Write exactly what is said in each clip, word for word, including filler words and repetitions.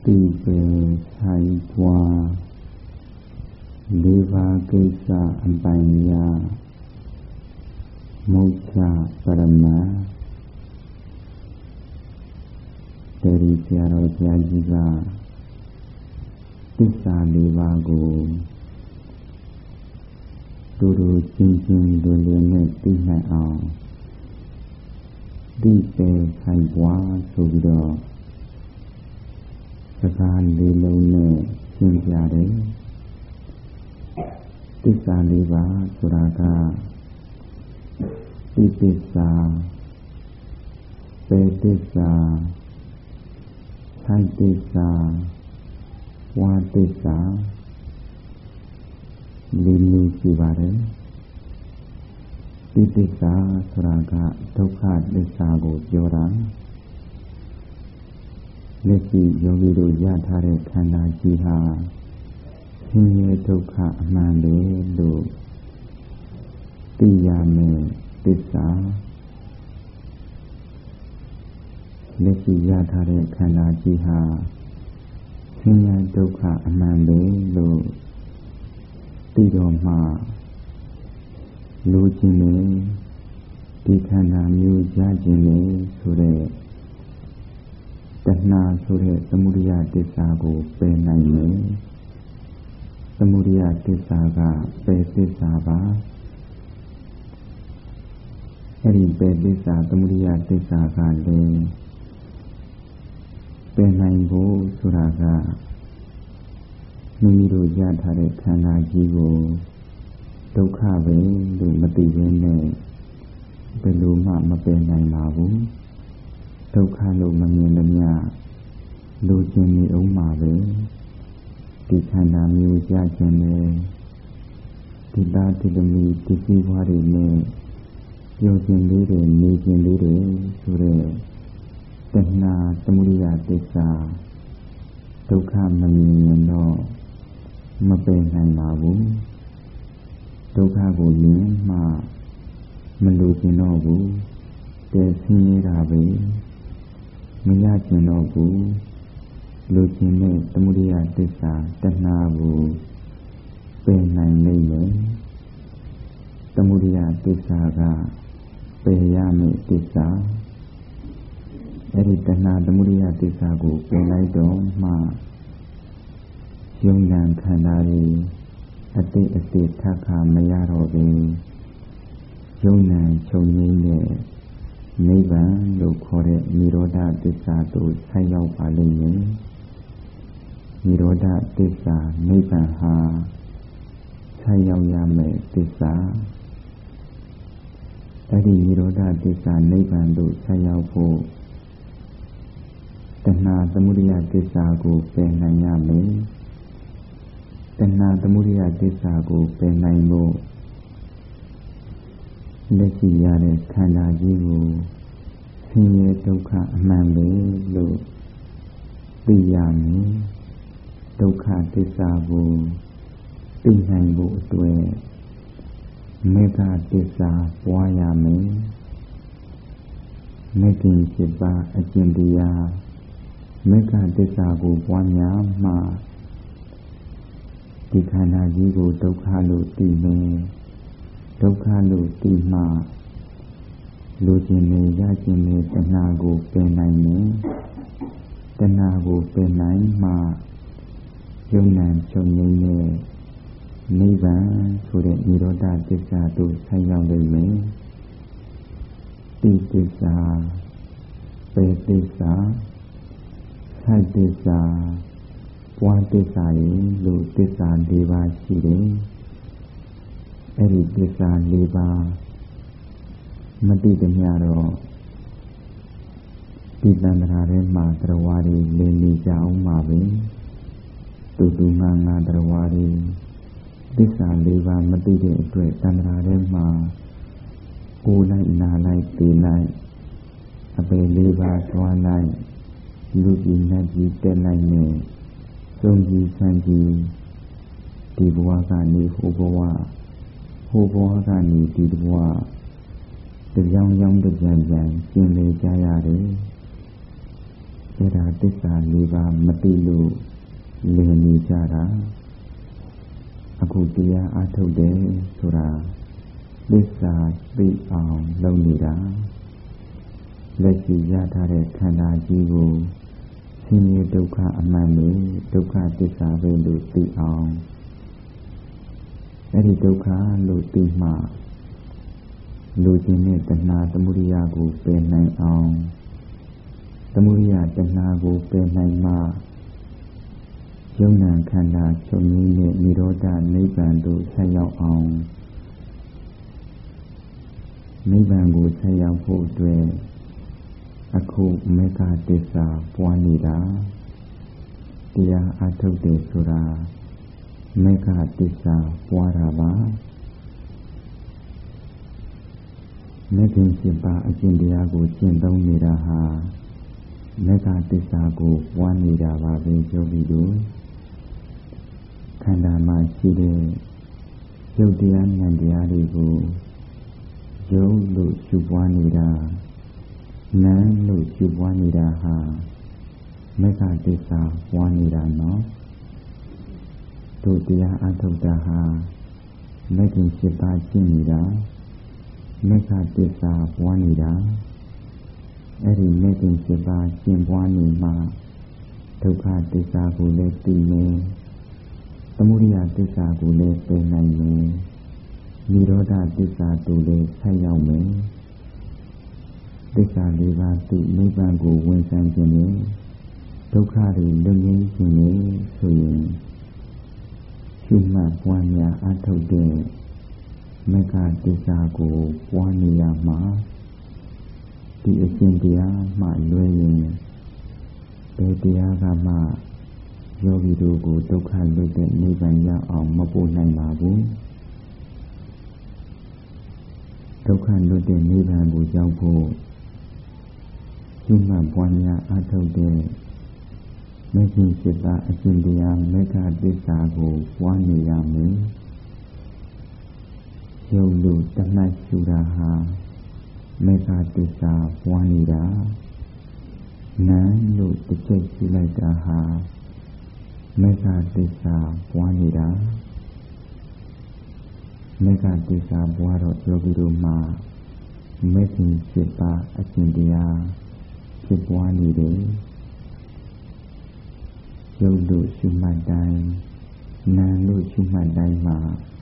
တိပေဆိုင်ပွားလေးပါးကိစ္စအပိုင်ညာမုက္ခပရမတေရီဆရာတော်ဘုရားကြီးကသစ္စာလေးပါးကိုတူတူချင်းချင်းလွယ်လွယ်နဲ့သိနိုင်အောင်တိပေဆိုင်ပွားဆိုပြီးတော့စကားလေးလုံးနဲ့ရှင်းပြတယ်သစ္စာလေးပါးဆိုတာကတိသစ္စာပေသစ္စာဆိုင်သစ္စာဝါသစ္စာလေးမျိုးရှိပါတယ်တိသစ္စာဆိုတာကဒုက္ခသစ္စာကိုပြောတာလက်ရှိယောဂီတို့ရထားတဲ့ခန္ဓာကြီးဟာဆင်းရဲဒုက္ခအမှန်ပဲလို့သိရမယ်သစ္စာလက်ရှိရထားတဲ့ခန္ဓာကြီးဟာဆင်းရဲဒုက္ခအမှန်ပဲလို့သိတော့မှလိုချင်တယ်ဒီခန္ဓာမျိုးရခြင်းလေဆိုတဲ့တဏှာဆိုတဲ့သမုဒယသစ္စာကိုပယ်နိုင်မယ်သမုဒယသစ္စာကပယ်သစ္စာပါအဲ့ဒီပယ်သစ္စာသမုဒယသစ္စာကလည်းပယ်နိုင်ဖို့ဆိုတာကမိမိတို့ရထားတဲ့ခန္ဓာကြီးကိုဒုက္ခပဲလို့မသိဘဲနဲ့ဘယ်လိုမှမပယ်နိုင်ပါဘူးဒုက္ခလို့မမြင်လို့များလိုချင်နေအောင်ပါပဲဒီခန္ဓာမျိုးရခြင်းနဲ့ဒီသားဒီသမီးဒီစီးပွားတွေနဲ့ပြောခြင်းလေးတွေနေခြင်းလေးတွေဆိုတဲ့တဏှာသမုဒယသစ္စာဒုက္ခမမြင်ရင်တော့မပယ်နိုင်ပါဘူးဒုက္ခကိုမြင်မှမလိုချင်တော့ဘူးတည်ဆင်းနေတာပဲမရချင်တော့ဘူးလိုချင်တဲ့သမုဒယသစ္စာတဏှာကိုပယ်နိုင်လိမ့်မယ်သမုဒယသစ္စာကပယ်ရမယ့်သစ္စာအဲ့ဒီတဏှာသမုဒယသစ္စာကိုပယ်လိုက်တော့မှယုံနာခန္ဓာတွေအတိတ်အတိတ်ထခါမရတော့ဘူးယုံနာချုပ်ငြိမ်းတဲ့နိဗ္ဗာန်လို့ခေါ်တဲ့និရောဓသစ္စာသို့ဆက်ရောက်ပါလိမ့်မယ်និရောဓသစ္စာနိဗ္ဗာန်ဟာဆက်ရောက်ရမယ့်သစ္စာအဲ့ဒီនិရောဓသစ္စာနိဗ္ဗာန်သို့ဆက်ရောက်ဖို့တဏှာသမုဒယသစ္စာကိုပယ်နိုင်ရမယ်တဏှာသမုဒယသစ္စာကိုပယ်နိုင်ဖို့လက်ရှိရတဲ့ခန္ဓာကြီးကိုဆင်းရဲဒုက္ခအမှန်ပဲလို့သိရမယ်ဒုက္ခသစ္စာကိုသိနိုင်ဖို့အတွက်မေတ္တာသစ္စာပွားရမယ်မေတ္တာစိတ်ပါအကျင့်တရားမေတ္တာသစ္စာကိုပွားများမှဒီခန္ဓာကြီးကိုဒုက္ခလို့သိမယ်ဒုက္ခလို့သိမှလိုချင်နေရချင်နေတဏှာကိုပယ်နိုင်မယ်တဏှာကိုပယ်နိုင်မှယုံနာချုပ်ငြိမ်းတဲ့နိဗ္ဗာန်ဆိုတဲ့និရောဓသစ္စာသို့ဆက်ရောက်နိုင်မယ်တိသစ္စာပေသစ္စာဆိုင်သစ္စာပွားသစ္စာလို့သစ္စာ၄ပါးရှိတယ်အဲ့ဒီသစ္စာ၄ပါးမသိကြရတော့ဒီတန်ត្រာထဲမှာတရားဝါတွေလင်းနေကြအောင်ပါပဲတူတူငါငါတရားဝါတွေသစ္စာ၄ပါးမသိတဲ့အတွက်တန်ត្រာထဲမှာကိုယ်လိုက်နာလိုက်သိလိုက်အပေ၄ပါးသွားလိုက်လူကြီးနတ်ကြီးတက်လိုက်နဲ့သုံးကြီးဆန်းကြီးဒီဘဝကနေဟိုဘဝဟိုဘဝကနေဒီဘဝတကြောင်ကြောင်တကြံကြံကျင်လေကြရတယ်အဲ့ဒါသစ္စာလေးပါးမသိလို့လည်နေကြတာအခုတရားအားထုတ်တယ်ဆိုတာသစ္စာသိအောင်လုပ်နေတာလက်ရှိရထားတဲ့ခန္ဓာကြီးကိုဆင်းရဲဒုက္ခအမှန်နဲ့ဒုက္ခသစ္စာပဲလို့သိအောင်အဲ့ဒီဒုက္ခလို့သိမှလူချင်းနဲ့တဏှာသမုဒိယကိုပယ်နိုင်အောင်သမုဒိယတဏှာကိုပယ်နိုင်မှယုံနာခန္ဓာချုပ်ငြိမ်းတဲ့និရောဓနိဗ္ဗာန်သို့ဆက်ရောက်အောင်နိဗ္ဗာန်ကိုဆက်ရောက်ဖို့အတွက်အခုမေဃသစ္စာပွားနေတာတရားအထုတ်တယ်ဆိုတာမေဃသစ္စာပွားတာပါမေခင်ရှင်ပါအကျင့်တရားကိုကျင့်သုံးနေတာဟာမေဃသစ္စာကိုပွားနေတာပါပဲပြောပြီးတော့ခန္ဓာမှာရှိတဲ့ရုပ်တရားဉာဏ်တရားတွေကိုယုံလို့ရှုပွားနေတာနာမ်လို့ရှုပွားနေတာဟာမေဃသစ္စာပွားနေတာနော်တို့တရားအထုတ်တာဟာမေခင်ရှိပါကျင့်နေတာမေဃသစ္စာပွားနေတာအဲ့ဒီမေခင်ရှိပါကျင့်ပွားနေမှဒုက္ခသစ္စာကိုလည်းသိမယ်သမုဒိယသစ္စာကိုလည်းပယ်နိုင်မယ်និရောဓသစ္စာတို့လည်းဆက်ရောက်မယ်သစ္စာလေးပါးသိနိဗ္ဗာန်ကိုဝင်ဆိုင်ခြင်းနဲ့ဒုက္ခတွေလွတ်ငြိမ်းခြင်းနဲ့ဆိုရင်ရှုမှတ်ပွားများအထုတ်တဲ့မေဃသစ္စာကိုပွားနေရမှာဒီအရှင်တရားမှလွဲရင်ဘယ်တရားကမှယောဂီတို့ကိုဒုက္ခလွတ်တဲ့နိဗ္ဗာန်ရောက်အောင်မပို့နိုင်ပါဘူးဒုက္ခလွတ်တဲ့နိဗ္ဗာန်ကိုရောက်ဖို့ရှုမှတ်ပွားများအထုတ်တဲ့မေခင်စိတ်သာအရှင်တရားမေဃသစ္စာကိုပွားနေရမယ်ယုံလို့တဏှတ်ရှုတာဟာမေဃသစ္စာပွားနေတာနာမ်လို့တစ်ချက်ရှုလိုက်တာဟာမေဃသစ္စာပွားနေတာမေဃသစ္စာပွားတော့ယောဂီတို့မှာမေခင်စိတ်သာအရှင်တရားဖြစ်ပွားနေတယ်ယုတ်လို့ရှုမှတ်တိုင်းနာမ်လို့ရှုမှတ်တိုင်းမှာ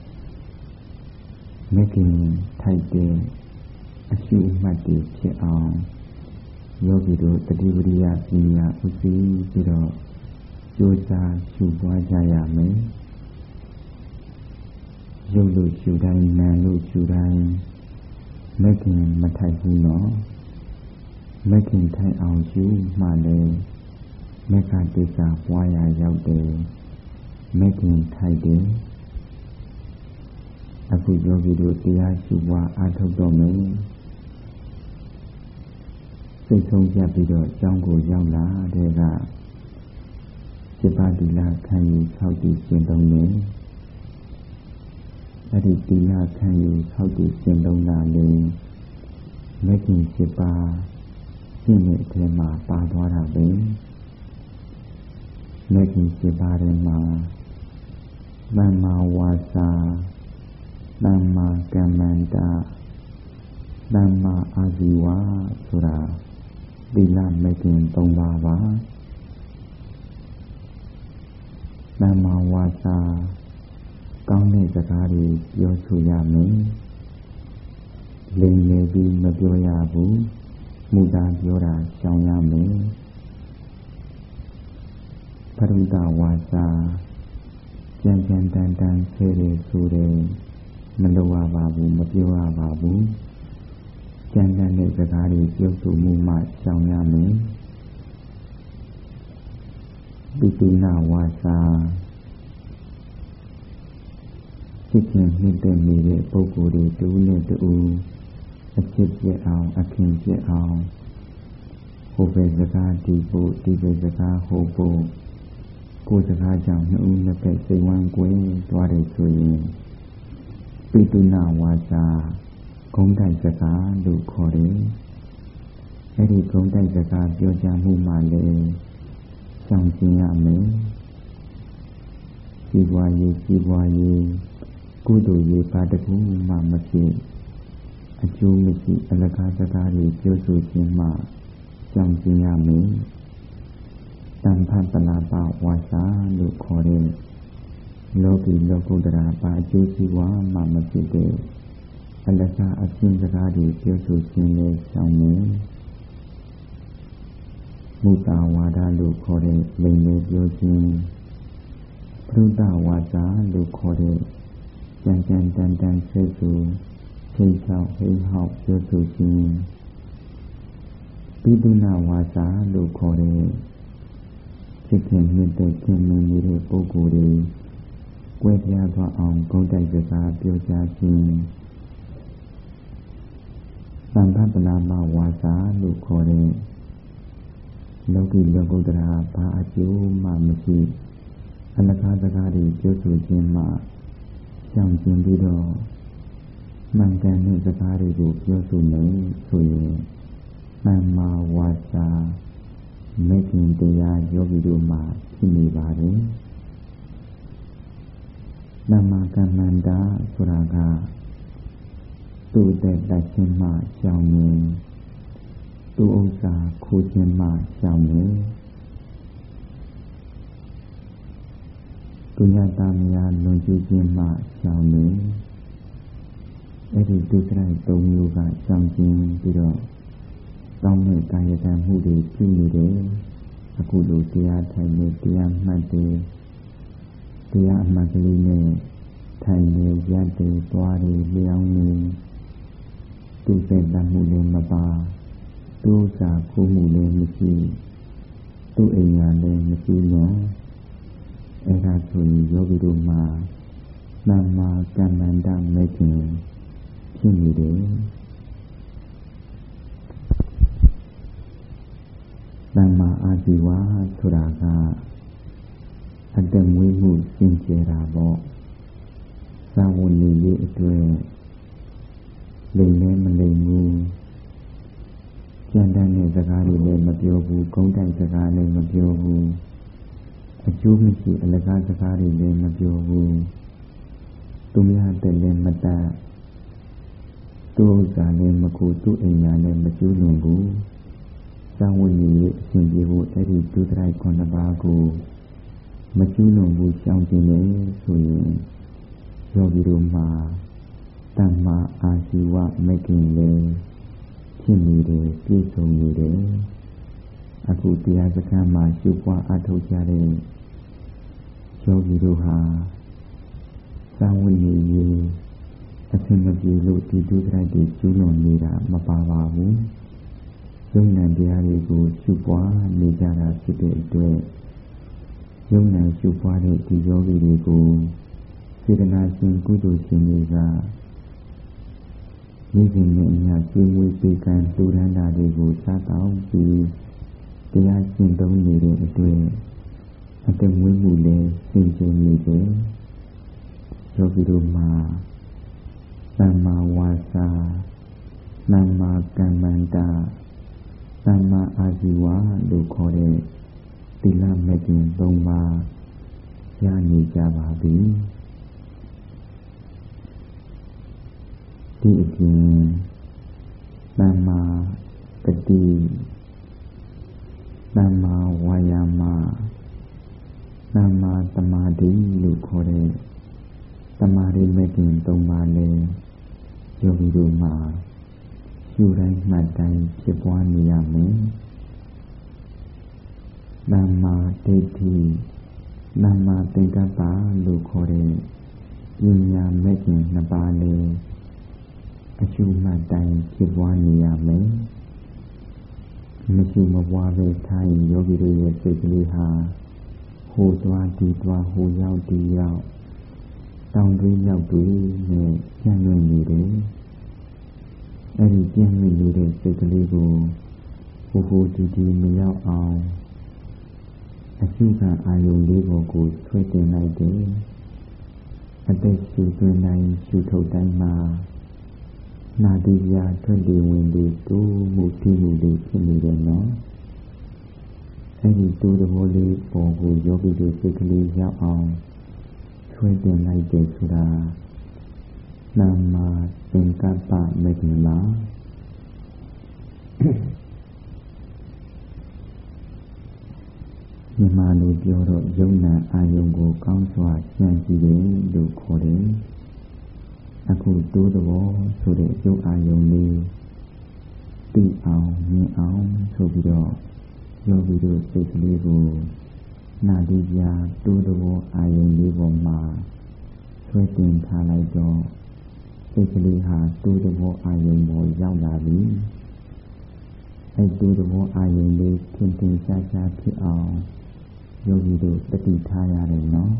မေခင်ထိုက်တဲ့အရှုမှတ်တွေဖြစ်အောင်ယောဂီတို့တတိဝရိယပညာဥသိပြီးတော့ကြိုးစားရှုပွားကြရမယ်ယုတ်လို့ရှုတိုင်းနာမ်လို့ရှုတိုင်းမေခင်မထိုက်ဘူးနော်မေခင်ထိုက်အောင်ရှုမှလည်းမေဃသစ္စာပွားရာရောက်တယ်မေခင်ထိုက်တယ်အခုယောဂီတို့တရားရှုပွားအားထုတ်တော့မယ်စိတ်ဆုံးပြပြီးတော့ကျောင်းကိုရောက်လာတဲ့ကစေပါတိလခံယူ၆တည်ရှင်းသုံးတယ်အဲ့ဒီတိလခံယူ၆တည်ရှင်းသုံးတာလေမေခင်စေပါရှင်းတဲ့အထဲမှာပါသွားတာပဲမေခင်စေပါထဲမှာသမ္မာဝါစာသမ္မာကမ္မန္တာသမ္မာအာဇီဝဆိုတာသီလမေခင်၃ပါးပါသမ္မာဝါစာကောင်းတဲ့စကားတွေပြောဆိုရမယ်လိမ်လည်ပြီးမပြောရဘူးမူတာပြောတာရှောင်ရမယ်ပရုဒ္ဒဝါစာကြံကြံတန်တန်ဆဲတယ်ဆိုတယ်မလုပ်ရပါဘူးမပြောရပါဘူးကြံတန်တဲ့စကားတွေပြောဆိုမှုမှရှောင်ရမယ်ပိတိနာဝါစာစိတ်နဲ့နှိမ့်တဲ့နေတဲ့ပုဂ္ဂိုလ်တွေတူနဲ့တူအဖြစ်ပြအောင်အခင်ပြအောင်ဟိုပဲစကားဒီဖို့ဒီပဲစကားဟိုဖို့ကိုယ်စကားကြောင့်နှစ်ဦးနှစ်ဖက်စိတ်ဝမ်းကွဲသွားတယ်ဆိုရင်ပိတုနာဝါစာဂုံးတိုက်စကားလို့ခေါ်တယ်အဲ့ဒီဂုဏ်တိုက်စကားပြောကြမှုမှလည်းရှောင်ကျဉ်ရမယ်စီးပွားရေးစီးပွားရေးကုသိုလ်ရေးဘာတစ်ခုမှမဖြစ်အကျိုးမရှိအလကားစကားတွေပြောဆိုခြင်းမှရှောင်ကျဉ်ရမယ်တမ္ဖပလာပဝါစာလို့ခေါ်တဲ့လောကီလောကုတ္တရာဘာအကျိုးစီးပွားမှမဖြစ်တဲ့အလကားအပြင်းစကားတွေပြောဆိုခြင်းလည်းရှောင်မယ်မုတ္တဝါဒလို့ခေါ်တဲ့လိမ်လည်ပြောခြင်းပရုဒ္ဒဝါစာလို့ခေါ်တဲ့ကြံကြံတန်တန်ဆွေးဆိုထိတ်ဆောက်ဟိဟောက်ပြောဆိုခြင်းပိတုဏဝါစာလို့ခေါ်တဲ့စိတ်ခင်မြင့်တဲ့ကျင့်မင်းနေတဲ့ပုဂ္ဂိုလ်တွေကွဲပြားသွားအောင်ဂုဏ်တိုက်စကားပြောကြားခြင်းသံဃပနာမဝါစာလို့ခေါ်တဲ့လောကီလောကုတ္တရာဘာအကျိုးမှမရှိအလကားစကားတွေပြောဆိုခြင်းမှရှောင်ကျဉ်ပြီးတော့မှန်ကန်တဲ့စကားတွေကိုပြောဆိုမယ်ဆိုရင်သမ္မာဝါစာမေတ္တာတရားယောဂီတို့မှာဖြစ်နေပါတယ်သမ္မာကမ္မန္တာဆိုတာကသူ့တဲ့တိုက်ခြင်းမှရှောင်နေသူ့ဥစ္စာခိုးခြင်းမှရှောင်နေသူညတာများလွန်ကျူးခြင်းမှရှောင်နေအဲ့ဒီဒုစရိုက်သုံးမျိုးကရှောင်ခြင်းပြီးတော့တောင်းမဲ့ကာယကံမှုတွေပြုနေတယ်အခုလိုတရားထိုင်နေတရားမှတ်တယ်တရားအမှတ်ကလေးနဲ့ထိုင်နေရပ်တယ်သွားတယ်လျောင်းနေသူစိတ်တမှုလည်းမပါသူ့စာခိုးမှုလည်းမရှိသူ့အိမ်ညာလည်းမရှိနော်အဲ့ဒါဆိုရင်ယောဂီတို့မှာသမ္မာကမ္မန္တမဲ့ခြင်းဖြစ်နေတယ်သမ္မာအာဇီဝဆိုတာကအတ္တမွေးမှုစင်ကြယ်တာပေါ့သာဝနေရေးအတွက်လိမ်လည်းမလိမ်ဘူးကြံတန်းတဲ့စကားတွေလည်းမပြောဘူးဂုဏ်တိုက်စကားလည်းမပြောဘူးအကျိုးမရှိအလကားစကားတွေလည်းမပြောဘူးသူများတဲ့လည်းမတတ်သူ့ဥစ္စာလည်းမကူသူ့အိမ်ညာလည်းမကျူးလွန်ဘူးသာဝနေရေးအစဉ်ပြေဖို့အဲ့ဒီဒုစရိုက်ခုနှစ်ပါးကိုမကျူးလွန်ဘူးရှောင်ကျဉ်နေဆိုရင်ယောဂီတို့မှာသမ္မာအာဇီဝမဂ္ဂင်လည်းဖြစ်နေတယ်ပြည့်စုံနေတယ်အခုတရားစခန်းမှာရှုပွားအထောက်ကြတဲ့ယောဂီတို့ဟာသာဝနေရေးအစဉ်မပြေလို့ဒီဒုစရိုက်တွေကျူးလွန်နေတာမပါပါဘူးယုံနာတရားတွေကိုရှုပွားနေကြတာဖြစ်တဲ့အတွက်ယုံနာရှုပွားတဲ့ဒီယောဂီတွေကိုစေတနာရှင်ကုသိုလ်ရှင်တွေကမိခင်နဲ့အညာကျွေးမွေးပေးကမ်းလှူဒါန်းတာတွေကိုစားတောင်းပြီးတရားရှင်းသုံးနေတဲ့အတွက်အတ္တမွေးမှုလည်းရှင်းရှင်းနေတယ်ယောဂီတို့မှာသမ္မာဝါစာသမ္မာကမ္မန္တာသမ္မာအာဇီဝလို့ခေါ်တဲ့သီလမဲ့ခြင်းသုံးပါးရနေကြပါပြီဒီအပြင်သမ္မာတတိသမ္မာဝါယာမသမ္မာသမာဓိလို့ခေါ်တဲ့သမာဓိမဲ့ခြင်းသုံးပါးလည်းယောဂီတို့မှာရှုတိုင်းမှတ်တိုင်းဖြစ်ပွားနေရမယ်သမ္မာဒိဋ္ဌိသမ္မာသင်္ကပ္ပလို့ခေါ်တဲ့ဉာဏ်မဲ့ခြင်းနှစ်ပါးလည်းအရှုမှတ်တိုင်းဖြစ်ပွားနေရမယ်မရှိမပွားပဲထားရင်ယောဂီတို့ရဲ့စိတ်ကလေးဟာဟိုသွားဒီသွားဟိုရောက်ဒီရောက်တောင်တွေးရောက်တွေးနဲ့ညှံ့ညွန့်နေတယ်အဲ့ဒီပြင်းမိနေတဲ့စိတ်ကလေးကိုဟိုဟိုဒီဒီမရောက်အောင်အရှုခံအာယုံလေးပေါ်ကိုဆွဲတင်လိုက်တယ်အသက်ရှူသွင်းတိုင်းရှူထုတ်တိုင်းမှာနာတိယထွက်လေဝင်လေတိုးမှုတည်မှုတွေဖြစ်နေတယ်နော်အဲ့ဒီတိုးသဘောလေးပေါ်ကိုယောဂီတို့စိတ်ကလေးရောက်အောင်ဆွဲတင်လိုက်တယ်ဆိုတာနာမသင်္ကပ္ပမဂ္ဂင်ပါမြန်မာလိုပြောတော့ယုံနာအာယုံကိုကောင်းစွာကြံကြည့်တယ်လို့ခေါ်တယ်အခုတိုးသဘောဆိုတဲ့ယုံအာယုံလေးသိအောင်မြင်အောင်ဆိုပြီးတော့ယောဂီတို့စိတ်ကလေးကိုနာတိယတိုးသဘောအာယုံလေးပေါ်မှာဆွဲတင်ထားလိုက်တော့စိတ်ကလေးဟာတိုးသဘောအာယုံပေါ်ရောက်လာပြီအဲတိုးသဘောအာယုံလေးထင်ထင်ရှားရှားဖြစ်အောင်ယောဂီတို့တတိထားရတယ်နော်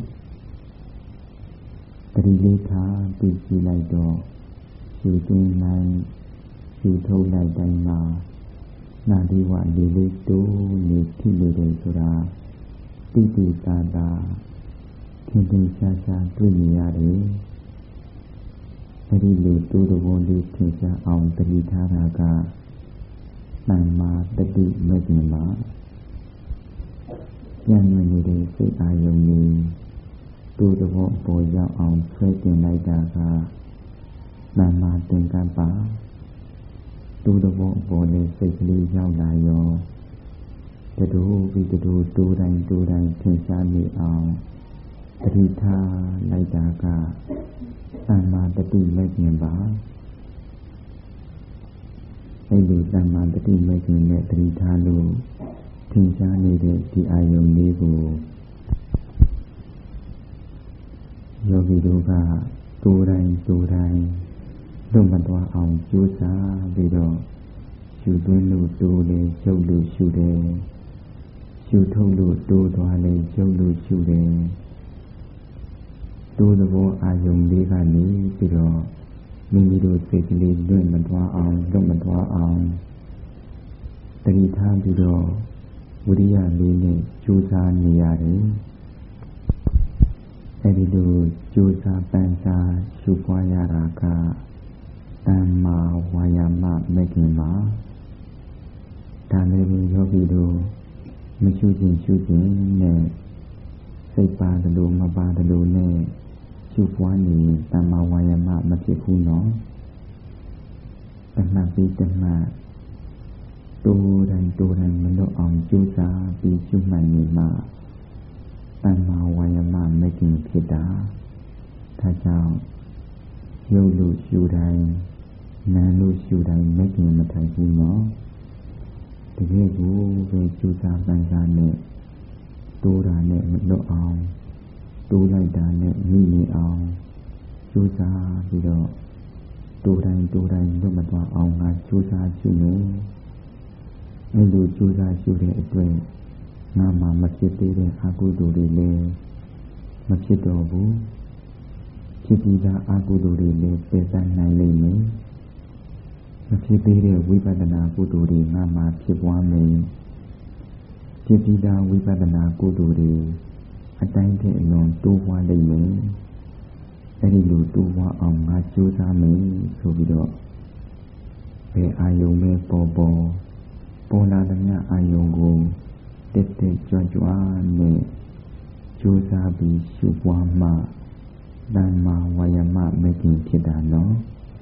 တတိလေးထားပြီးကြည့်လိုက်တော့ရှုသွင်းလိုက်ရှုထုတ်လိုက်တိုင်းမှာနာဒီဝလေးလေးတိုးနေဖြစ်နေတယ်ဆိုတာတိတိတာတာထင်ထင်ရှားရှားတွေ့နေရတယ်အဲဒီလိုတိုးသဘောလေးထင်ရှားအောင်တတိထားတာကသမ္မာတတိမဂ္ဂင်ပါဉာဏ်နဲ့နေတဲ့စိတ်အာယုံလေးတိုးသဘောပေါ်ရောက်အောင်ဆွဲတင်လိုက်တာကသမ္မာသင်္ကပ္ပတိုးသဘောပေါ်နဲ့စိတ်ကလေးရောက်လာရောတတူပြီးတတူတိုးတိုင်းတိုးတိုင်းထင်ရှားနေအောင်တတိထားလိုက်တာကသမ္မာတတိမဂ္ဂင်ပါအဲ့ဒီသမ္မာတတိမဂ္ဂင်နဲ့တတိထားလို့ထင်ရှားနေတဲ့ဒီအာယုံလေးကိုယောဂီတို့ကတိုးတိုင်းတိုးတိုင်းလွတ်မသွားအောင်ကြိုးစားပြီးတော့ရှုသွင်းလို့တိုးလေရှုပ်လို့ရှုတယ်ရှုထုတ်လို့တိုးသွားလေရှုပ်လို့ရှုတယ်တိုးသဘောအာယုံလေးကနေပြီးတော့မိမိတို့စိတ်ကလေးလွတ်မသွားအောင်လွတ်မသွားအောင်တတိထားပြီးတော့ဝိရိယလေးနဲ့ကြိုးစားနေရတယ်အဲဒီလိုကြိုးစားပန်းစားရှုပွားရတာကသမ္မာဝါယာမမဂ္ဂင်ပါဒါလည်းယောဂီတို့မရှုခြင်းရှုခြင်းနဲ့စိတ်ပါတယ်လို့မပါတယ်လို့နဲ့ရှုပွားနေသမ္မာဝါယာမမဖြစ်ဘူးနော်တဏှာပြီးတဏှာတိုးတိုင်းတိုးတိုင်းမလွတ်အောင်ကြိုးစားပြီးရှုမှတ်နေမှသမ္မာဝါယာမမဂ္ဂင်ဖြစ်တာဒါကြောင့်ရုပ်လို့ရှုတိုင်းနာမ်လို့ရှုတိုင်းမဂ္ဂင်မထိုင်ဘူးနော်တကယ်ကိုပဲကြိုးစားပန်းစားနဲ့တိုးတာနဲ့မလွတ်အောင်တိုးလိုက်တာနဲ့မိနေအောင်ကြိုးစားပြီးတော့တိုးတိုင်းတိုးတိုင်းလွတ်မသွားအောင်ငါကြိုးစားရှုနေအဲလိုကြိုးစားရှုတဲ့အတွက်ငါမှမဖြစ်သေးတဲ့အကုသိုလ်တွေလည်းမဖြစ်တော့ဘူးဖြစ်ပြီးသားအကုသိုလ်တွေလည်းပယ်သနိုင်လိမ့်မယ်မဖြစ်သေးတဲ့ဝိပဿနာကုသိုလ်တွေငါမှဖြစ်ပွားမယ်ဖြစ်ပြီးသားဝိပဿနာကုသိုလ်တွေအတိုင်းထက်အလွန်တိုးပွားလိမ့်မယ်အဲဒီလိုတိုးပွားအောင်ငါကြိုးစားမယ်ဆိုပြီးတော့ဘယ်အာယုံပဲပေါ်ပေါ်ပေါ်လာတဲ့အာယုံကိုတက်တက်ကြွကြွနဲ့ကြိုးစားပြီးရှုပွားမှသမ္မာဝါယာမမဂ္ဂင်ဖြစ်တာနော်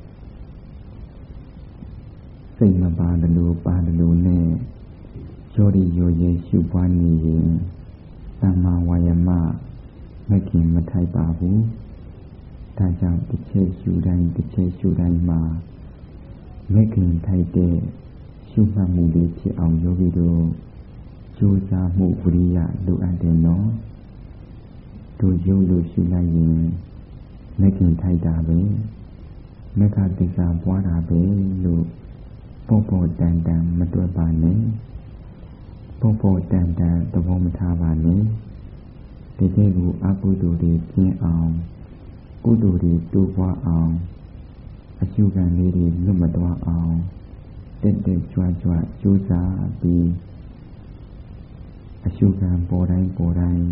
စိတ်မပါတယ်လို့ပါတယ်လို့နဲ့ရောရီရောရဲရှုပွားနေရင်သမ္မာဝါယာမမဂ္ဂင်မထိုက်ပါဘူးဒါကြောင့်တစ်ချက်ရှုတိုင်းတစ်ချက်ရှုတိုင်းမှာမဂ္ဂင်ထိုက်တဲ့ရှုမှတ်မှုလေးဖြစ်အောင်ယောဂီတို့ကြိုးစားမှုဝိရိယလိုအပ်တယ်နော်တို့ရုပ်လို့ရှုလိုက်ရင်မဂ္ဂင်ထိုက်တာပဲမဂ္ဂသစ္စာပွားတာပဲလို့ပေါ်ပေါ်တန်တန်မတွက်ပါနဲ့ပေါ်ပေါ်တန်တန်သဘောမထားပါနဲ့တကယ်ကိုအကုသိုလ်တွေကျင်းအောင်ကုသိုလ်တွေတိုးပွားအောင်အကျိုးကံလေးတွေလွတ်မသွားအောင်တက်တက်ကြွကြွကြိုးစားပြီးအကျိုးကံပေါ်တိုင်းပေါ်တိုင်း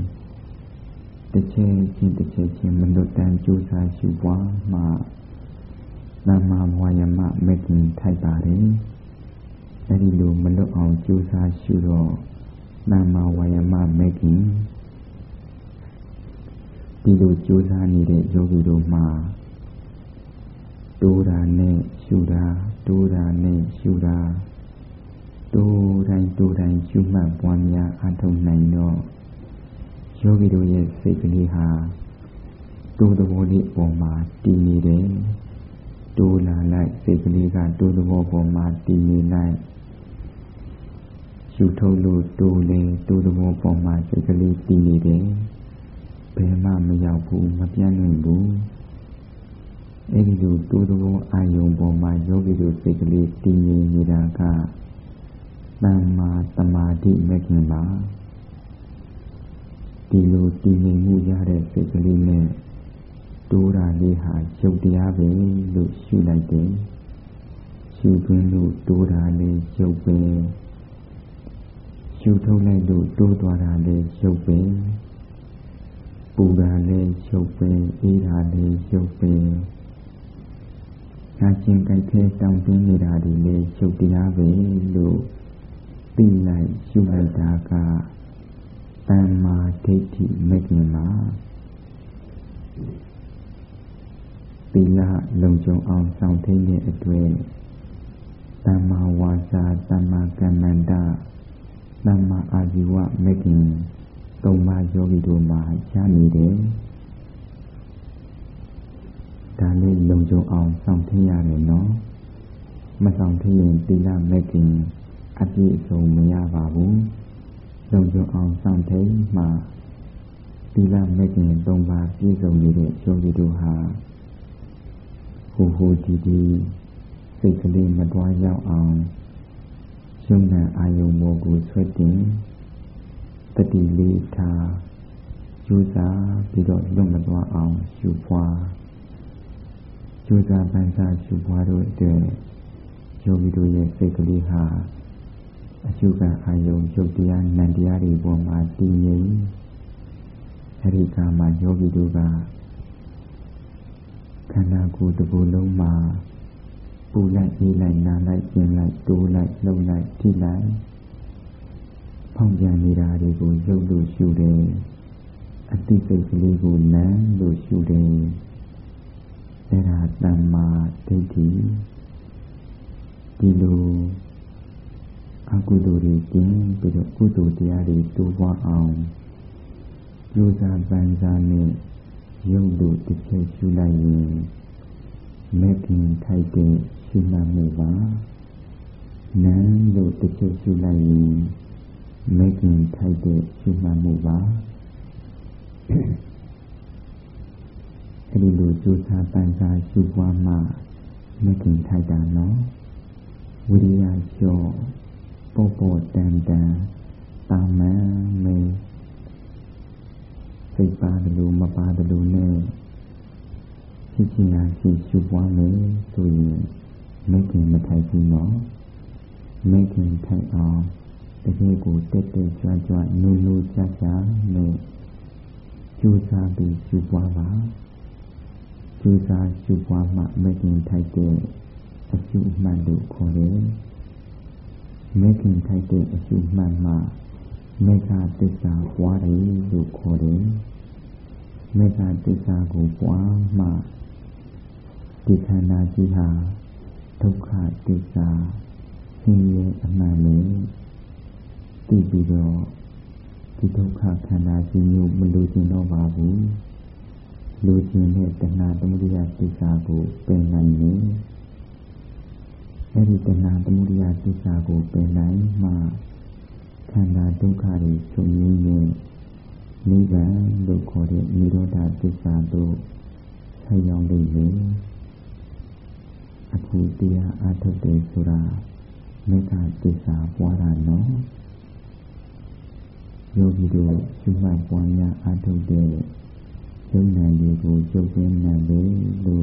တစ်ချက်ချင်းတစ်ချက်ချင်းမလွတ်တမ်းကြိုးစားရှုပွားမှသမ္မာဝါယာမမဲ့ခင်ထိုက်ပါတယ်အဲ့ဒီလိုမလွတ်အောင်ကြိုးစားရှုတော့သမ္မာဝါယာမမဲ့ခင်ဒီလိုကြိုးစားနေတဲ့ယောဂီတို့မှာတိုးတာနဲ့ရှုတာတိုးတာနဲ့ရှုတာတိုးတိုင်းတိုးတိုင်းရှုမှတ်ပွားများအားထုတ်နိုင်တော့ယောဂီတို့ရဲ့စိတ်ကလေးဟာတိုးသဘောလေးပေါ်မှာတည်နေတယ်တိုးလာလိုက်စိတ်ကလေးကတိုးသဘောပေါ်မှာတည်နေလိုက်ရှုထုတ်လို့တိုးလေတိုးသဘောပေါ်မှာစိတ်ကလေးတည်နေတယ်ဘယ်မှမရောက်ဘူးမပြတ်နိုင်ဘူးအဲ့ဒီလိုတိုးသဘောအာယုံပေါ်မှာယောဂီတို့စိတ်ကလေးတည်နေနေတာကသမ္မာသမာဓိမဲ့ခင်ပါဒီလိုတည်နေမှုရတဲ့စိတ်ကလေးနဲ့တိုးတာလေးဟာရုပ်တရားပဲလို့ရှုလိုက်တယ်ရှုသွင်းလို့တိုးတာလေးရုပ်ပဲရှုထုတ်လိုက်လို့တိုးသွားတာလေးရုပ်ပဲပူတာလေးရုပ်ပဲအေးတာလေးရုပ်ပဲနာကျင်ကြိုက်ခဲတောင်းတင်းနေတာဒီလေးရုပ်တရားပဲလို့သိလိုက်ရှုလိုက်တာကသမ္မာဒိဋ္ဌိမဲ့ခင်ပါသီလလုံခြုံအောင်ဆောင်ထိန်တဲ့အတွက်သမ္မာဝါစာသမ္မာကမ္မန္တသမ္မာအာဇီဝမဲ့ခင်သုံးပါးယောဂီတို့မှာရနေတယ်ဒါလေးလုံခြုံအောင်ဆောင်ထိန်ရတယ်နော်မဆောင်ထိန်ရင်သီလမဲ့ခင်အပြည့်အစုံမရပါဘူးလုံခြုံအောင်ဆောင်ထိန်မှသီလမဲ့ခင်သုံးပါးပြည့်စုံနေတဲ့ယောဂီတို့ဟာဟိုဟိုဒီဒီစိတ်ကလေးမတွားရောက်အောင်ရှုံတဲ့အာယုံမောကိုဆွဲတင်တတိလေးထားကြိုးစားပြီးတော့လွတ်မသွားအောင်ရှုပွားကြိုးစားပန်းစားရှုပွားတို့အတွက်ယောဂီတို့ရဲ့စိတ်ကလေးဟာအရှုခံအာယုံရုပ်တရားနံတရားတွေပေါ်မှာတည်ငြိမ်အဲဒီကမှာယောဂီတို့ကခန္ဓာကိုယ်တစ်ခုလုံးမှာပူလိုက်အေးလိုက်နားလိုက်ကျင်လိုက်တိုးလိုက်လှုပ်လိုက်ထိလိုက်ဖောင်းပြန်နေတာတွေကိုရုပ်လို့ရှုတယ်အတိစိတ်ကလေးကိုနံလို့ရှုတယ်အဲဒါသမ္မာဒိဋ္ဌိဒီလိုအကုသိုလ်တွေကျင်းပြီးတော့ကုသိုလ်တရားတွေတိုးပွားအောင်ကြိုးစားပန်းစားနဲ့ရုပ်လို့တစ်ချက်ရှုလိုက်ရင်မဲ့ခင်ထိုက်တဲ့ရှုမှတ်မှုပါနံလို့တစ်ချက်ရှုလိုက်ရင်မဲ့ခင်ထိုက်တဲ့ရှုမှတ်မှုပါအဲဒီလိုကြိုးစားပန်းစားရှုပွားမှမဲ့ခင်ထိုက်တာနော်ဝိရိယလျှော့ပေါ့ပေါ့တန်တန်တာမန်မေစိတ်ပါတယ်လို့မပါတယ်လို့နဲ့ဖြစ်ချင်တာရှိရှုပွားမယ်ဆိုရင်မိခင်မထိုက်ဘူးနော်မိခင်ထိုက်အောင်တကယ်ကိုတက်တက်ကြွကြွနူးနူးကြကြနဲ့ကြိုးစားပြီးရှုပွားပါကြိုးစားရှုပွားမှမိခင်ထိုက်တဲ့အရှုမှတ်လို့ခေါ်တယ်မိခင်ထိုက်တဲ့အရှုမှတ်မှမေဃသစ္စာပွားတယ်လို့ခေါ်တယ်မေဃသစ္စာကိုပွားမှဒီခန္ဓာကြီးဟာဒုက္ခသစ္စာဆင်းရဲအမှန်နဲ့သိပြီးတော့ဒီဒုက္ခခန္ဓာကြီးမျိုးမလိုချင်တော့ပါဘူးလိုချင်တဲ့တဏှာသမုဒယသစ္စာကိုပယ်နိုင်ရင်အဲဒီတဏှာသမုဒယသစ္စာကိုပယ်နိုင်မှခန္ဓာဒုက္ခတွေချုပ်ငြိမ်းရင်နိဗ္ဗာန်လို့ခေါ်တဲ့និရောဓသစ္စာတို့ဆက်ရောက်နေတယ်အခုတရားအထုတ်တယ်ဆိုတာမေဃသစ္စာပွားတာနော်ယောဂီတို့ရှိမှပွားများအထုတ်တဲ့ယုံနာတွေကိုကျုပ်ရင်းနာလေလို့